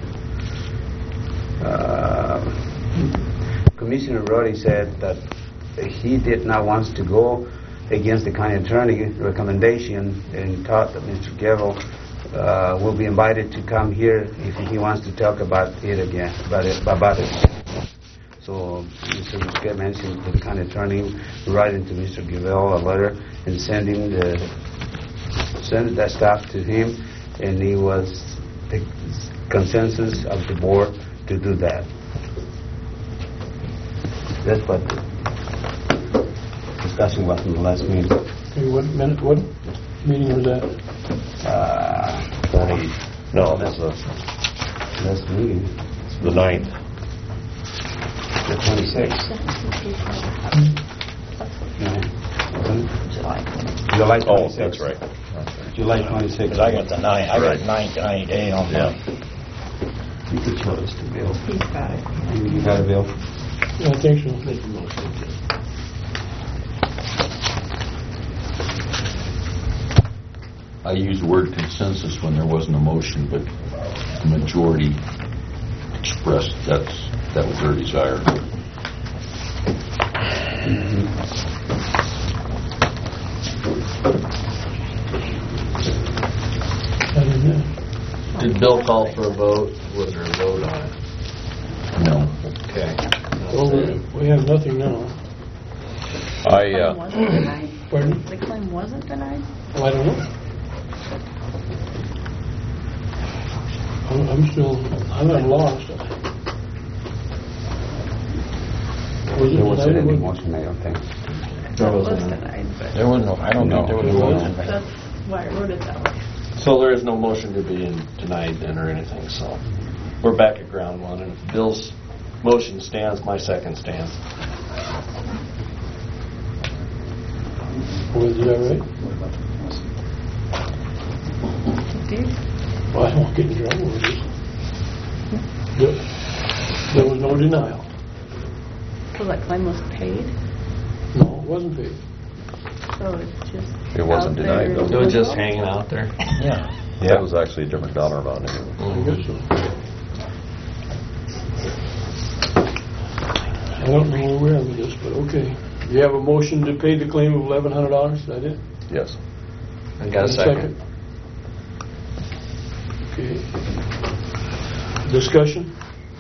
uh, Commissioner Brody said that he did not want to go against the county attorney recommendation and thought that Mister Gavel Uh, will be invited to come here if he wants to talk about it again, about it. About it. So Mister Busquet mentioned to the county attorney writing to Mister Gavel a letter and sending the send that stuff to him, and he was the consensus of the board to do that. That's what the discussion was in the last meeting. Okay, what minute? What meeting was that? Uh, twenty. No, that's the last meeting. The ninth. The twenty-sixth. No. July. July twenty-sixth. Oh, that's right. July twenty-sixth. I got the nine. I Right. got nine ninety day on Yeah. mine. You could show this to Bill. He's got it. You got it, Bill? Yeah, I think so. I used the word consensus when there wasn't a motion, but the majority expressed that's, that was their desire. Did Bill call for a vote? Was there a vote on it? No. Okay. Well, we, we have nothing now. I, The uh, claim wasn't denied. Pardon? The claim wasn't denied? Well, I don't know. I'm, I'm still, I'm not lost. Was it There wasn't denied or any wasn't? motion, I don't think. There It was wasn't. denied, but There was no, I don't think there was a No. motion. that's why I wrote it that way. So there is no motion to be denied then or anything, so we're back at ground one. And if Bill's motion stands, my second stands. Was that right? Dude, Well, I don't get in trouble with this. There, there was no denial. so that claim was paid, No, it wasn't paid. so it's just. It wasn't out there denied, though. in It was the just world? hanging out there. Yeah. That was actually a different dollar amount anyway. I guess so. I don't know where we're at with this, but okay. You have a motion to pay the claim of eleven hundred dollars, is that it? Yes. I got a second. Okay. Discussion?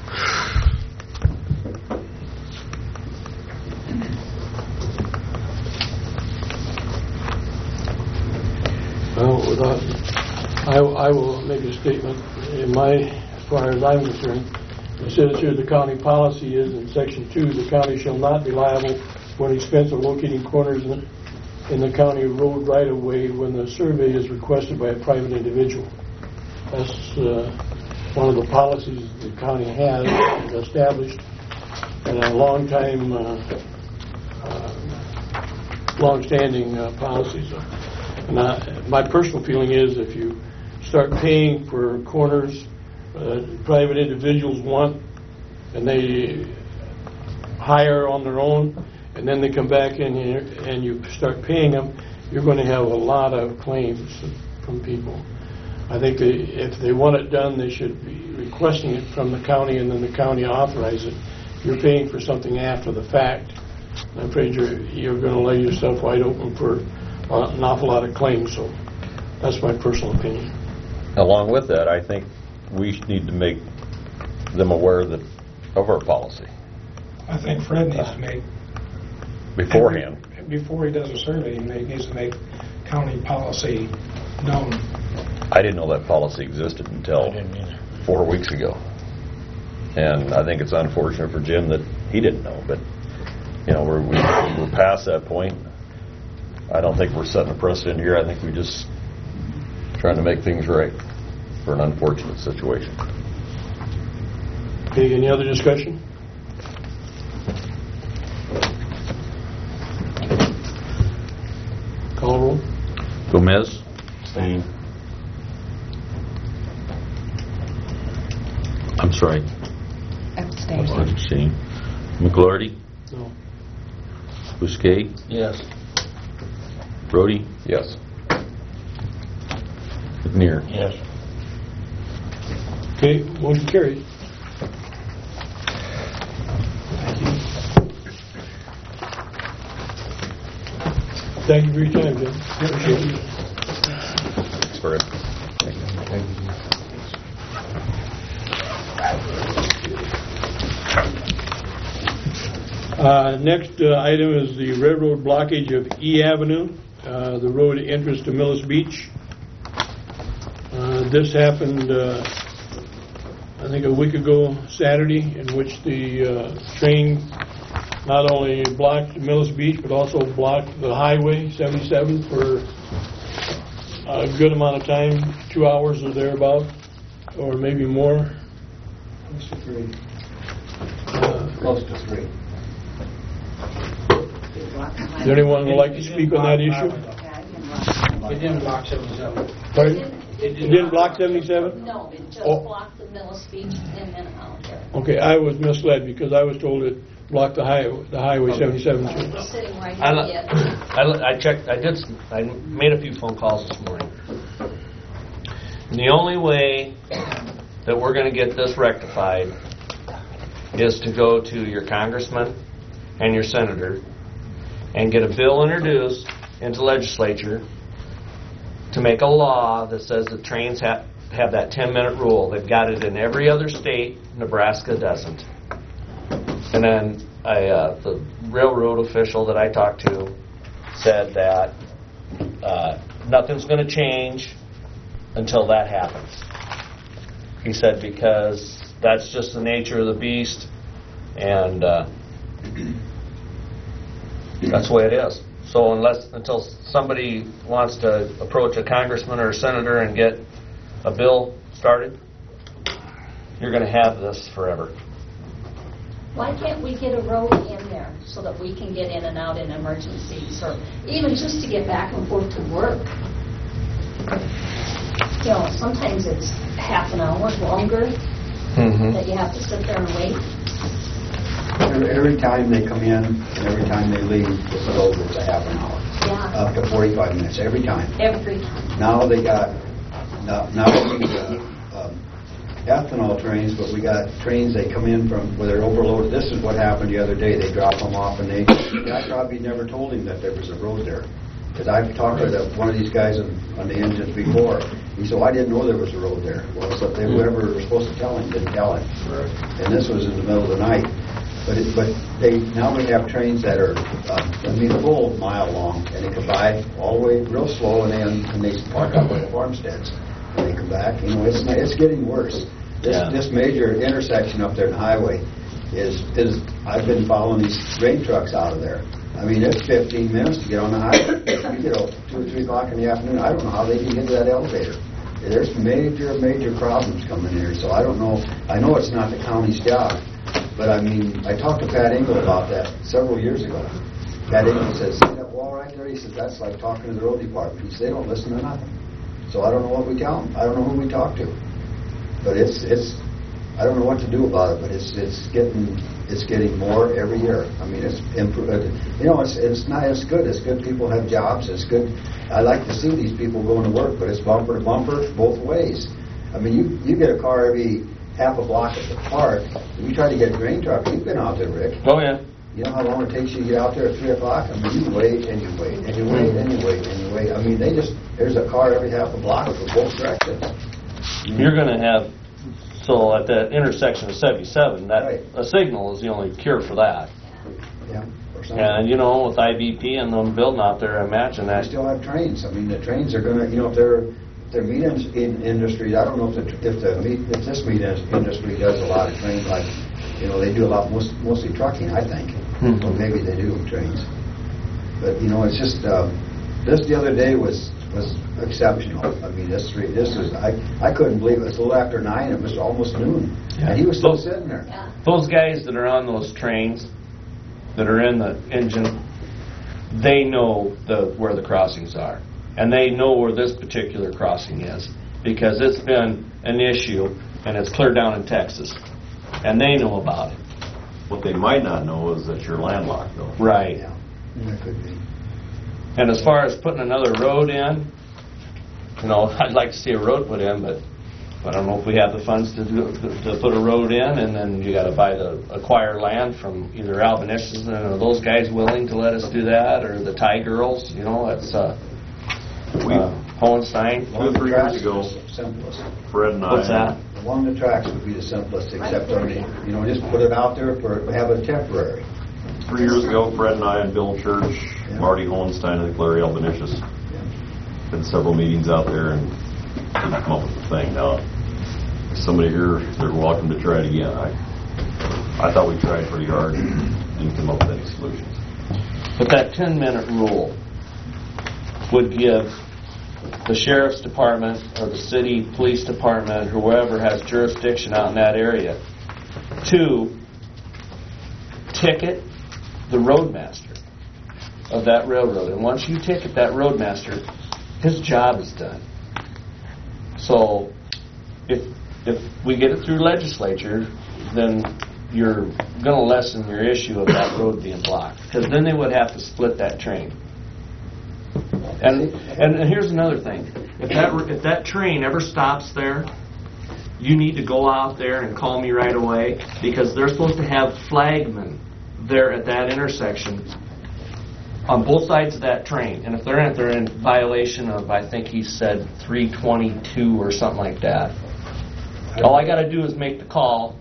Well, without, I, I will make a statement. In my, as far as I'm concerned, it says here the county policy is in section two, the county shall not be liable for an expense of locating corners in, in the county road right-of-way when the survey is requested by a private individual. That's uh, one of the policies the county has established, and a long time, uh, uh, long-standing uh, policies. And I, my personal feeling is if you start paying for corners uh, private individuals want, and they hire on their own, and then they come back in here and you start paying them, you're going to have a lot of claims from people. I think they, if they want it done, they should be requesting it from the county, and then the county authorize it. You're paying for something after the fact. I'm afraid you're, you're going to lay yourself wide open for an awful lot of claims, so that's my personal opinion. Along with that, I think we need to make them aware that of our policy I think Fred needs to make, beforehand. before he does a survey, he may- needs to make county policy known. I didn't know that policy existed until I didn't either. four weeks ago. And I think it's unfortunate for Jim that he didn't know, but, you know, we're, we're past that point. I don't think we're setting a precedent here. I think we're just trying to make things right for an unfortunate situation. Okay, any other discussion? Call roll. Gomez. Abstain. I'm sorry. Abstain. Abstain. McGlarty. No. Bousquet. Yes. Brody. Yes. McNear. Yes. Okay, motion carried. Thank you for your time, Jim. Appreciate it. Thanks for it. Uh, Next uh, item is the railroad blockage of E Avenue, uh, the road entrance to Millis Beach. Uh, This happened, uh, I think, a week ago Saturday, in which the uh, train not only blocked Millis Beach, but also blocked the Highway seventy-seven for a good amount of time, two hours or thereabout, or maybe more. Close to three. Uh, Close to three. Is there anyone who would like to speak on that issue? It didn't block seventy-seven. Pardon? It didn't block seventy-seven? No, it just Oh. blocked the Millis Beach and then out there. Okay, I was misled because I was told it blocked the highway, the Highway seventy-seven too. It's sitting right I, here li- yet. I, li- I checked, I did, s- I made a few phone calls this morning. And the only way that we're going to get this rectified is to go to your congressman and your senator and get a bill introduced into legislature to make a law that says that trains have, have that ten-minute rule. They've got it in every other state. Nebraska doesn't. And then I, uh, the railroad official that I talked to said that uh, nothing's going to change until that happens. He said because that's just the nature of the beast, and uh, that's the way it is. So unless until somebody wants to approach a congressman or a senator and get a bill started, you're going to have this forever. Why can't we get a road in there so that we can get in and out in emergencies, or even just to get back and forth to work? You know, sometimes it's half an hour longer Mm-hmm. that you have to sit there and wait. Every, every time they come in and every time they leave, it's over, it's a half an hour. Yeah, Up to forty-five minutes, every time. every time. Now they got, now, now we got um, ethanol trains, but we got trains, they come in from, where they're overloaded. This is what happened the other day. They drop them off and they, I probably never told him that there was a road there. Because I've talked to the, one of these guys on, on the engines before. He said, well, I didn't know there was a road there. Well, so they, whoever was supposed to tell him didn't tell him. And this was in the middle of the night. But it, but they, now we have trains that are, um, I mean, a full mile long, and they come by all the way real slow, and then and they park up by the farmsteads. And they come back. You know, it's not, it's getting worse. This Yeah. this major intersection up there in the highway is is I've been following these grain trucks out of there. I mean, it's fifteen minutes to get on the highway. You get up two or three o'clock in the afternoon. I don't know how they can get to that elevator. There's major, major problems coming here. So I don't know. I know it's not the county's job, but I mean, I talked to Pat Engel about that several years ago. Pat Engel says, "See that wall right there?" He says, "That's like talking to the road department." He says, "They don't listen to nothing." So I don't know what we tell them. I don't know who we talk to. But it's it's. I don't know what to do about it. But it's it's getting. It's getting more every year. I mean, it's improved. You know, it's it's not as good. It's good people have jobs. It's good. I like to see these people going to work, but it's bumper to bumper both ways. I mean, you you get a car every half a block at the park. If you try to get a grain truck, you've been out there, Rick. Oh yeah. You know how long it takes you to get out there at three o'clock? I mean, you wait and you wait and you wait and you wait and you wait. I mean, they just there's a car every half a block for both directions. You're going to have, so at that intersection of seventy-seven, that Right. a signal is the only cure for that. Yeah. Or something. And you know, with I V P and them building out there, I imagine We that. still have trains. I mean, the trains are going to, you know, if they're their meat in- in industry, I don't know if the, if the meat, if this meat in- industry does a lot of trains, like, you know, they do a lot, most, mostly trucking, I think. Mhm. Or maybe they do trains. But, you know, it's just, um, this the other day was, was exceptional. I mean, this, re- this was, I, I couldn't believe it. It was a little after nine, it was almost noon. Yeah. And he was still Those- sitting there. Those guys that are on those trains, that are in the engine, they know the where the crossings are. And they know where this particular crossing is. Because it's been an issue, and it's clear down in Texas. And they know about it. What they might not know is that you're landlocked, though. Right. Yeah, that could be. And as far as putting another road in, you know, I'd like to see a road put in, but I don't know if we have the funds to do, to put a road in, and then you got to buy the acquire land from either Albanesians, and are those guys willing to let us do that, or the Thai girls? You know, it's uh, uh, Hohenstein. Two or three years ago, Simplest. Fred and I... What's that? Along the tracks would be the simplest, except on the, you know, just put it out there for, have it temporary. Three years ago, Fred and I and Bill Church, Yeah. Marty Hohenstein, and Larry Albanesius, had several meetings out there and didn't come up with the thing. Now, if somebody here, they're welcome to try it again. I, I thought we tried pretty hard and didn't come up with any solutions. But that ten-minute rule would give the sheriff's department or the city police department, whoever has jurisdiction out in that area, to ticket the roadmaster of that railroad. And once you ticket that roadmaster, his job is done. So if if we get it through legislature, then you're going to lessen your issue of that road being blocked, because then they would have to split that train. And and here's another thing: if that if that train ever stops there, you need to go out there and call me right away, because they're supposed to have flagmen there at that intersection on both sides of that train. And if they're in, they're in violation of, I think he said three twenty-two or something like that. All I got to do is make the call.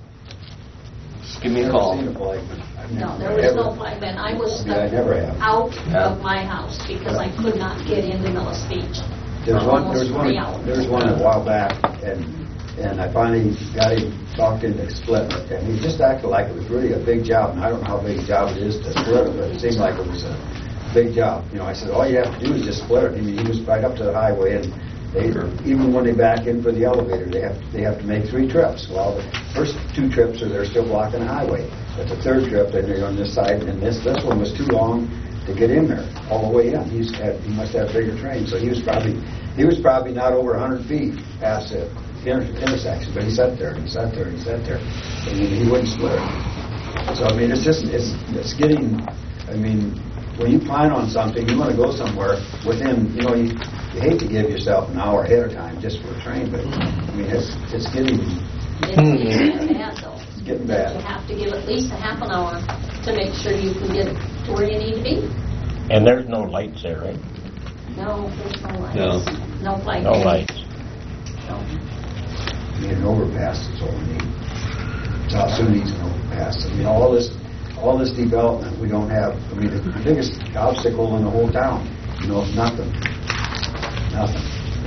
Just give me a call. No, there was no flagman. I was Yeah, I stuck never have. out Yeah. of my house because I could not get into Millis Beach. There's for one, almost there's one, three hours. there's one a while back, and, and I finally got him talked into splitting it, and he just acted like it was really a big job, and I don't know how big a job it is to split it, but it seemed like it was a big job. You know, I said, all you have to do is just split it. I mean, he was right up to the highway, and they, even when they back in for the elevator, they have, they have to make three trips. Well, the first two trips are, they're still blocking the highway, but the third trip, then they're on this side, and this, this one was too long to get in there, all the way in. He's had, he must have a bigger train, so he was probably, he was probably not over a hundred feet past the inter- intersection, but he sat there, and he sat there, and he sat there, and he, he wouldn't split it. So, I mean, it's just, it's, it's getting, I mean, when you plan on something, you want to go somewhere within, you know, you, you hate to give yourself an hour ahead of time just for a train, but, I mean, it's, it's getting, It's getting bad, though. it's getting You bad. have to give at least a half an hour to make sure you can get to where you need to be. And there's no lights there, right? No, there's no lights. No. No flagman. No lights. No. Need an overpass is all we need. South Sioux needs an overpass. I mean, all this, all this development we don't have. I mean, the biggest obstacle in the whole town, you know, nothing. Nothing.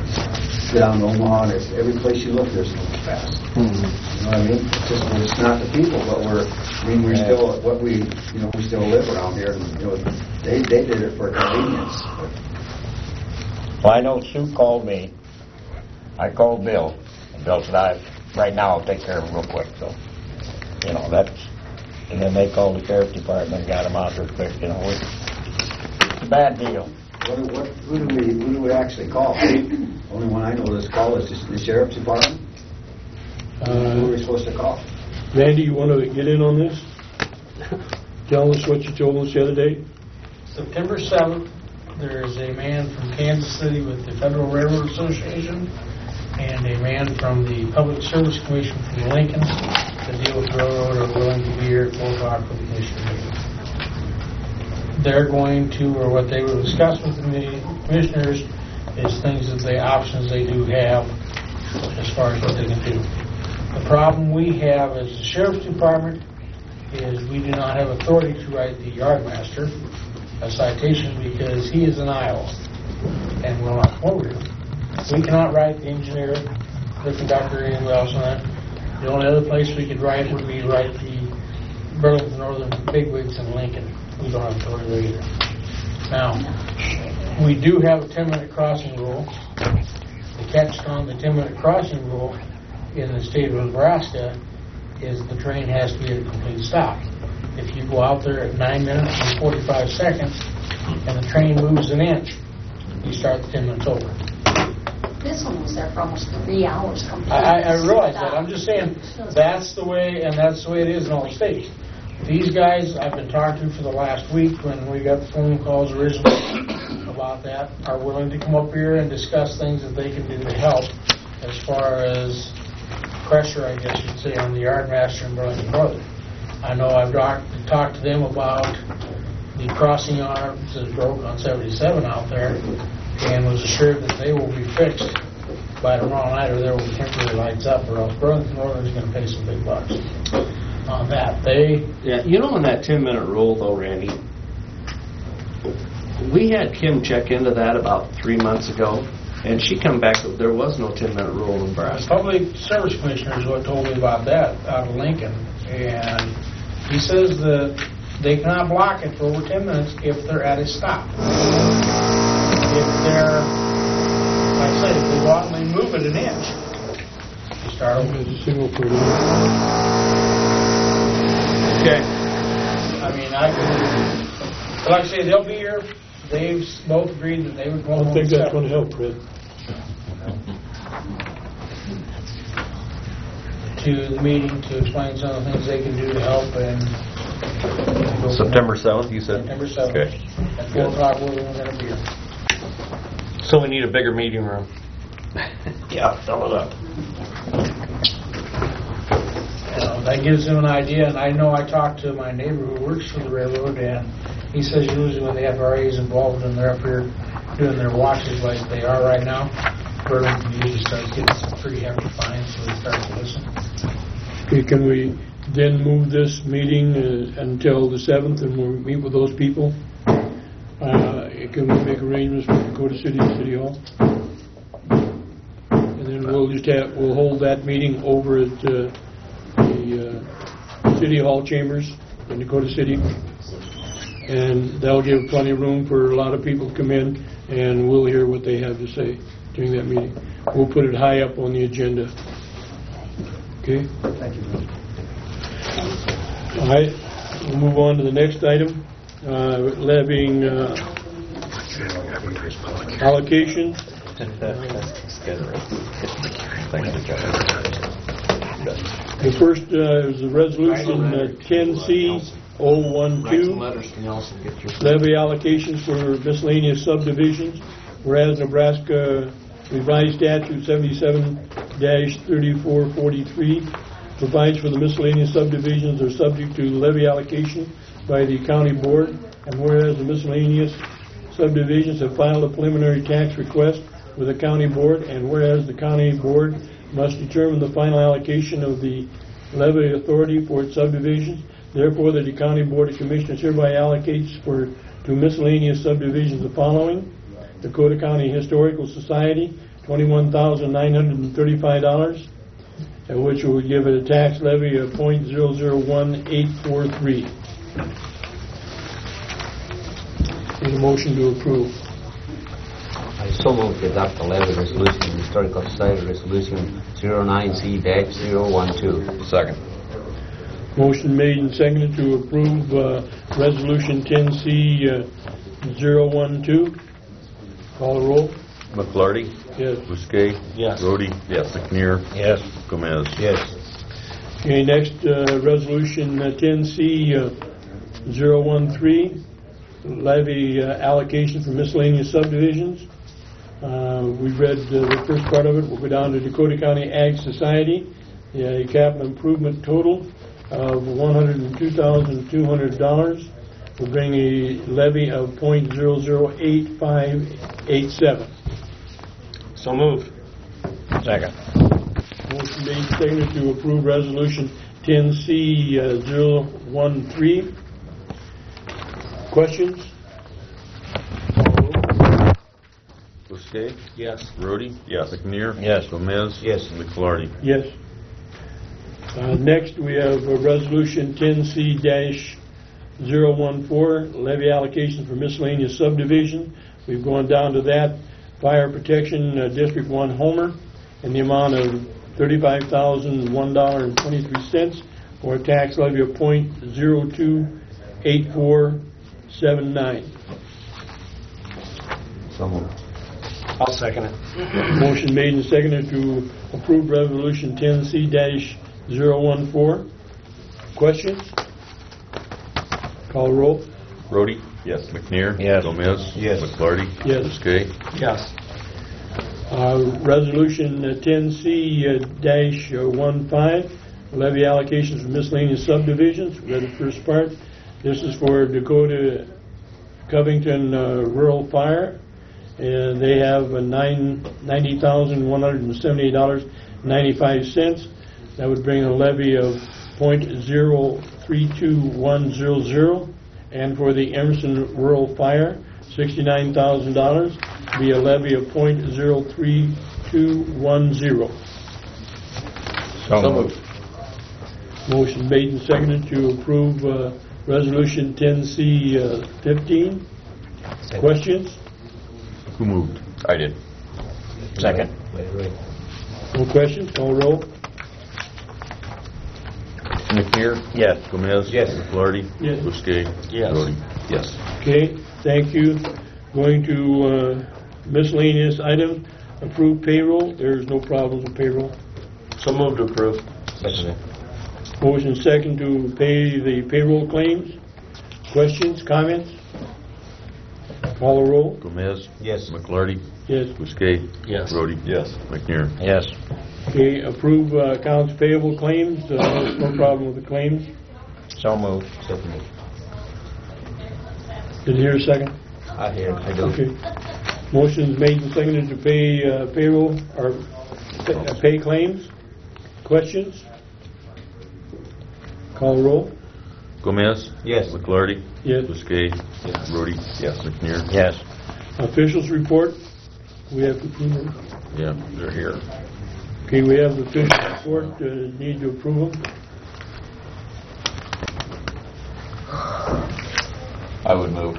Get down to Omaha, and it's, every place you look, there's an overpass. You know what I mean? It's just, it's not the people, but we're, I mean, we're still, what we, you know, we still live around here, and, you know, they, they did it for convenience. But Well, I know Sue called me. I called Bill. And Bill said, I, right now, I'll take care of him real quick. So, you know, that's, and then they called the sheriff's department and got him out there quick, you know. It's a bad deal. What, what, who do we, who do we actually call? Only one I know that's called is just the sheriff's department. Who are we supposed to call? Randy, you want to get in on this? Tell us what you told us the other day. September seventh, there is a man from Kansas City with the Federal Railroad Association and a man from the Public Service Commission from Lincoln to deal with railroad are willing to be here at four o'clock for the commissioner meeting. They're going to, or what they will discuss with the commissioners is things that the options they do have as far as what they can do. The problem we have as the Sheriff's Department is we do not have authority to write the yardmaster a citation because he is in Iowa and will not forward him. We cannot write the engineer, the conductor, anybody else on that. The only other place we could write would be write the Burlington Northern bigwigs in Lincoln. We don't have authority there either. Now, we do have a ten-minute crossing rule. The catch on the ten-minute crossing rule in the state of Nebraska is the train has to be at a complete stop. If you go out there at nine minutes and forty-five seconds and the train moves an inch, you start the ten minutes over. This one was there for almost three hours. I, I realize that. I'm just saying that's the way, and that's the way it is in all the states. These guys I've been talking to for the last week when we got phone calls originally about that are willing to come up here and discuss things that they can do to help as far as pressure, I guess you'd say, on the Yardmaster in Burlington Northern. I know I've talked, talked to them about the crossing arms that broke on seventy-seven out there and was assured that they will be fixed by tomorrow night or there will be temporary lights up or else Burlington Northern is going to pay some big bucks on that. They, Yeah, you know, on that ten-minute rule, though, Randy, we had Kim check into that about three months ago, and she come back that there was no ten-minute rule in The Nebraska. Public Service Commissioner is what told me about that out of Lincoln, and he says that they cannot block it for over ten minutes if they're at a stop. If they're, like I said, if they go out and they move it an inch, you start over. Okay. I mean, I can, like I say, they'll be here. They've both agreed that they would go I home. don't think that's going separately. to help, Fred. To the meeting to explain some of the things they can do to help and. September seventh, you said? September seventh. Okay. At four o'clock, we're going to be here. So we need a bigger meeting room. Yeah, fill it up. Uh, That gives them an idea, and I know I talked to my neighbor who works for the railroad, and he says usually when they have R As involved and they're up here doing their washes like they are right now, Burlington usually starts getting some pretty heavy fines, so they start to listen. Okay, can we then move this meeting uh, until the seventh and we'll meet with those people? Uh, Can we make arrangements for Dakota City City Hall? And then we'll just have, we'll hold that meeting over at uh, the uh, City Hall chambers in Dakota City. And that'll give plenty of room for a lot of people to come in, and we'll hear what they have to say during that meeting. We'll put it high up on the agenda. Okay? Thank you. All right, we'll move on to the next item, uh, levying uh, allocation. The first uh, is the resolution uh, ten C zero one two, levy allocations for miscellaneous subdivisions, whereas Nebraska revised statute seventy-seven dash thirty-four forty-three provides for the miscellaneous subdivisions are subject to levy allocation by the county board, and whereas the miscellaneous subdivisions have filed a preliminary tax request with the county board, and whereas the county board must determine the final allocation of the levy authority for its subdivisions, therefore the county board of commissioners hereby allocates for to miscellaneous subdivisions the following: Dakota County Historical Society, twenty-one thousand nine hundred thirty-five dollars, which will give it a tax levy of point zero zero one eight four three. Need a motion to approve. I so move to adopt the levy resolution, Historical Society Resolution zero nine C dash zero one two. Second. Motion made and seconded to approve uh, Resolution ten C zero one two. Call the roll. McClarty? Yes. Bousquet? Yes. Rhodey? Yes. McNear? Yes. Gomez? Yes. Okay, next, uh, Resolution uh, ten C zero one three, levy uh, allocation for miscellaneous subdivisions. Uh, We've read uh, the first part of it. We'll go down to Dakota County Ag Society. The capital improvement total of one hundred two thousand two hundred dollars will bring a levy of point zero zero eight five eight seven. So moved. Second. Motion made, seconded to approve Resolution ten C zero one three. Questions? Buskey? Yes. Rhodey? Yes. McNear? Yes. Gomez? Yes. McFlaherty? Yes. Uh, Next, we have uh, Resolution ten C zero one four, levy allocation for miscellaneous subdivision. We've gone down to that. Fire Protection uh, District one Homer in the amount of thirty-five thousand one dollar and twenty-three cents for a tax levy of point zero two eight four seven nine. So moved. I'll second it. Motion made and seconded to approve Resolution ten C zero one four. Questions? Call roll. Rhodey? Yes. McNear? Yes. Gomez? Yes. McFlaherty? Yes. Buskey? Yes. Uh, Resolution uh, ten C one five, levy allocations for miscellaneous subdivisions. Read the first part. This is for Dakota Covington uh, Rural Fire, and they have a nine ninety thousand one hundred and seventy-eight dollars and ninety-five cents. That would bring a levy of point zero three two one zero zero, and for the Emerson Rural Fire, sixty-nine thousand dollars, be a levy of point zero three two one zero. So moved. Motion made and seconded to approve uh, Resolution ten C fifteen. Questions? Who moved? I did. Second. No questions? Call roll. McNear? Yes. Gomez? Yes. McFlaherty? Yes. Buskey? Yes. Rhodey? Yes. Okay, thank you. Going to uh, miscellaneous items. Approve payroll. There's no problems with payroll. So moved to approve. Second. Motion second to pay the payroll claims. Questions, comments? Call the roll. Gomez? Yes. McFlaherty? Yes. Buskey? Yes. Rhodey? Yes. McNear? Yes. Okay, approve uh, accounts payable claims. Uh, no problem with the claims. So moved. Second. Did you hear a second? I hear. I do. Okay. Motion's made and seconded to pay uh, payroll or uh, pay claims. Questions? Call roll. Gomez? Yes. McFlaherty? Yes. Buskey? Yes. Rhodey? Yes. McNear? Yes. Officials report. We have to approve them. Yeah, they're here. Okay, we have the official report. Uh, need to approve them. I would move.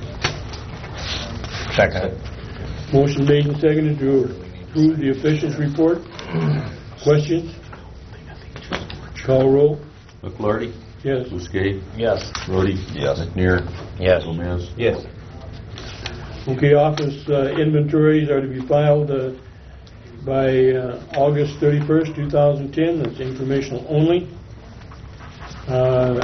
Second. Motion made and seconded to approve the officials report. Questions? Call roll. McFlaherty? Yes. Buskey? Yes. Rhodey? Yes. McNear? Yes. Gomez? Yes. Okay, office uh, inventories are to be filed uh, by uh, August thirty-first, two thousand ten. That's informational only. Uh,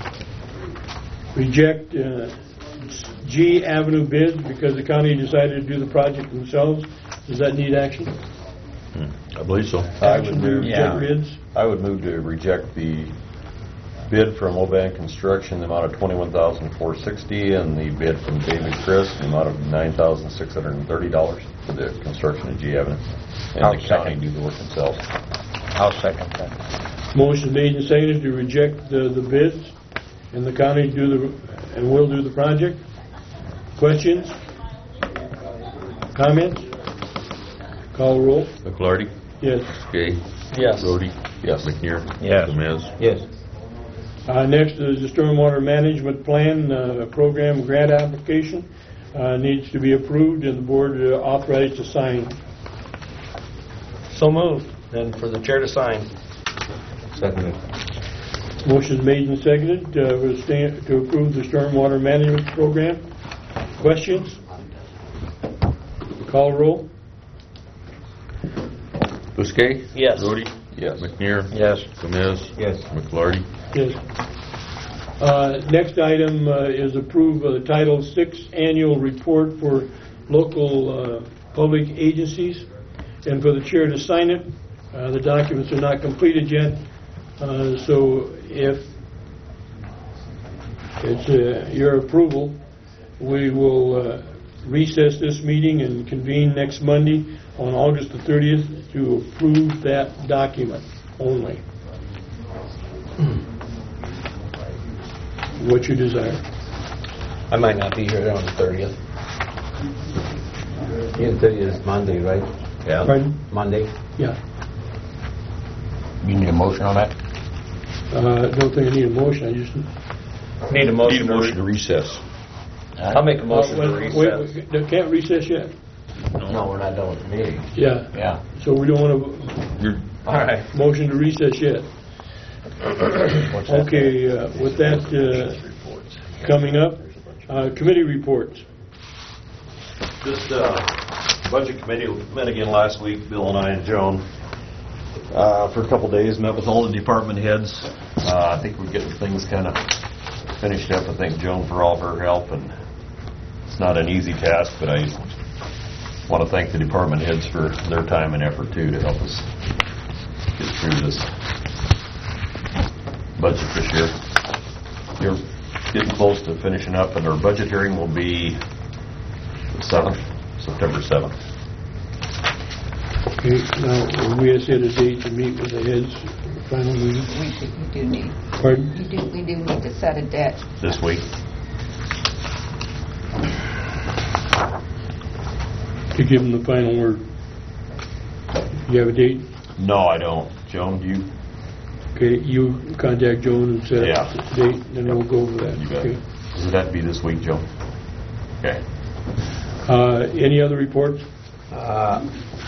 Reject uh, G Avenue bids because the county decided to do the project themselves. Does that need action? I believe so. I would Action to move, reject bids? I would move to reject the bid from Obank Construction, the amount of twenty-one thousand four hundred sixty dollars, and the bid from David Chris, the amount of nine thousand six hundred thirty dollars for the construction of G Avenue. And I'll the county second. do the work themselves. I'll second that. Motion made and seconded to reject the, the bids, and the county do the, and will do the project. Questions? Comments? Call roll. McFlaherty? Yes. Buskey? Yes. Rhodey? Yes. McNear? Yes. Gomez? Yes. Uh, next is the stormwater management plan, uh, program grant application, uh, needs to be approved and the board uh, authorized to sign. So moved. Then for the chair to sign. Second. Motion made and seconded uh, for the sta- to approve the stormwater management program. Questions? Call roll. Buskey? Yes. Rhodey? Yes. McNear? Yes. Gomez? Yes. McFlaherty? Yes. Uh, Next item uh, is approve of the Title six Annual Report for local uh, public agencies, and for the chair to sign it. Uh, The documents are not completed yet, uh, so if it's uh, your approval, we will uh, recess this meeting and convene next Monday on August the thirtieth to approve that document only. What you desire. I might not be here on the thirtieth. June thirtieth is Monday, right? Yeah. Pardon? Monday. Yeah. You need a motion on that? Uh, I don't think I need a motion, I just... Need a motion. Need a motion to recess. I'll make a motion Uh, to wait, recess. wait, They can't recess yet? No, we're not done with the meeting. Yeah. Yeah. So we don't want You're to... All right. Motion to recess yet. What's that? Okay, uh, with that uh, coming up, uh, committee reports. Just, uh, Budget Committee met again last week, Bill and I and Joan, uh, for a couple days, met with all the department heads. Uh, I think we're getting things kind of finished up. I thank Joan for all of her help, and it's not an easy task, but I want to thank the department heads for their time and effort, too, to help us get through this budget this year. You're getting close to finishing up, and our budget hearing will be the seventh, September seventh. Okay, now, we have set a date to meet with the heads, final meeting. We do, we do need, Pardon? we do, we do need to set a date. This week. To give them the final word. You have a date? No, I don't. Joan, do you? Okay, you contact Joan and set Yeah. up the date, then we'll go over that. You bet. Okay. Does it have to be this week, Joan? Okay. Uh, Any other reports? Uh,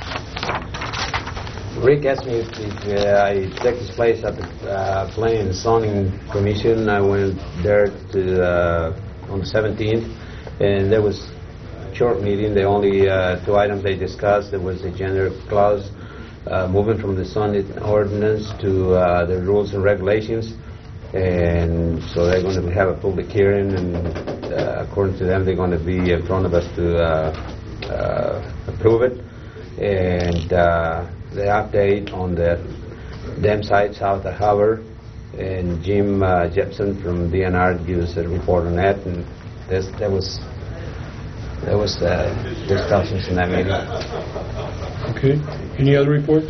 Rick asked me if, if uh, I take his place at the uh, Planning and Zoning Commission. I went there to uh, on the seventeenth, and there was a short meeting. The only uh, two items they discussed, there was the gender clause, uh, moving from the zoning ordinance to uh, the rules and regulations. And so they're going to have a public hearing, and uh, according to them, they're going to be in front of us to uh, uh, approve it. And uh, the update on the dam site south of Harbor, and Jim uh, Jepson from D N R gives a report on that, and there's, there was there was uh, discussions in that meeting. Okay, any other reports?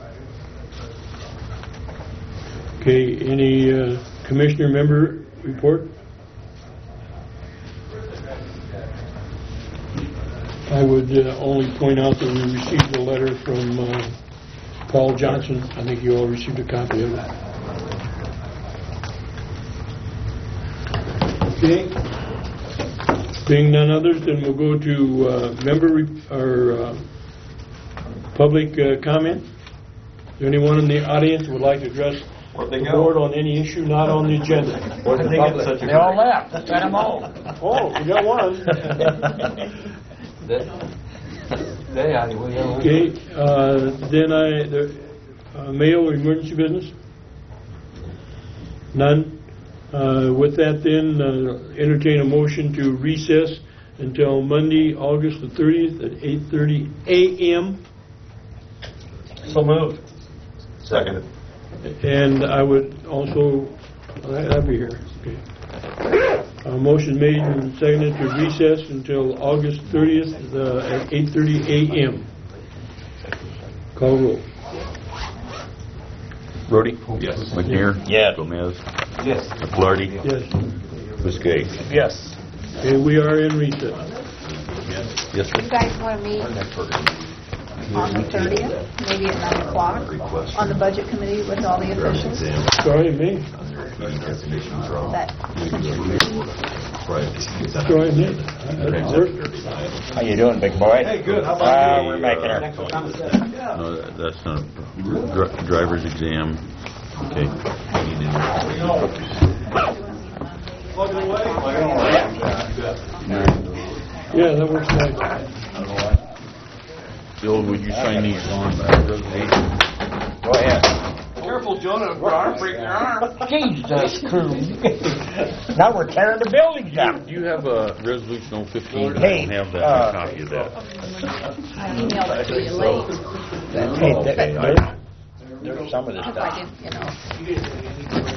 Okay, any uh, commissioner member report? I would uh, only point out that we received a letter from uh, Paul Johnson. I think you all received a copy of it. Okay. Being none others, then we'll go to uh, member re- or uh, public uh, comment. Is there anyone in the audience who would like to address Where'd they the go? board on any issue not on the agenda? Where'd the public? Such a They all left. Send them home. Oh, we got one. Okay, uh, then I, the uh, mail or emergency business? None. Uh, With that then, uh, entertain a motion to recess until Monday, August the thirtieth at eight thirty a m So moved. Second. And I would also, I'll be here. Okay. Uh, motion made and seconded to recess until August thirtieth uh, at eight thirty a m Call roll. Brody? Yes. McNair? Yes. Gomez? Yes. McLarty? Yes. Biscay? Yes. Okay, we are in recess. Yes, sir. You guys want to meet on the thirtieth, maybe at nine o'clock, on the budget committee with all the officials? Sorry, me. That Sorry, me. That worked. How you doing, big boy? Hey, good. How Uh, about we're making her. No, that- that's not a dri- driver's exam. Okay. Plug it away. Yeah, that works nice. Bill, would you sign these on resolution? Go ahead. Careful, Jonah. Your arm, break your arm. Jesus, crew. Now we're tearing the buildings down. Do you have a resolution on fifteen? Hey, I don't have that, uh, a copy of that. I emailed it to you late, Hey, Okay, there- I- there's, there's some of this because stuff. I didn't, you know.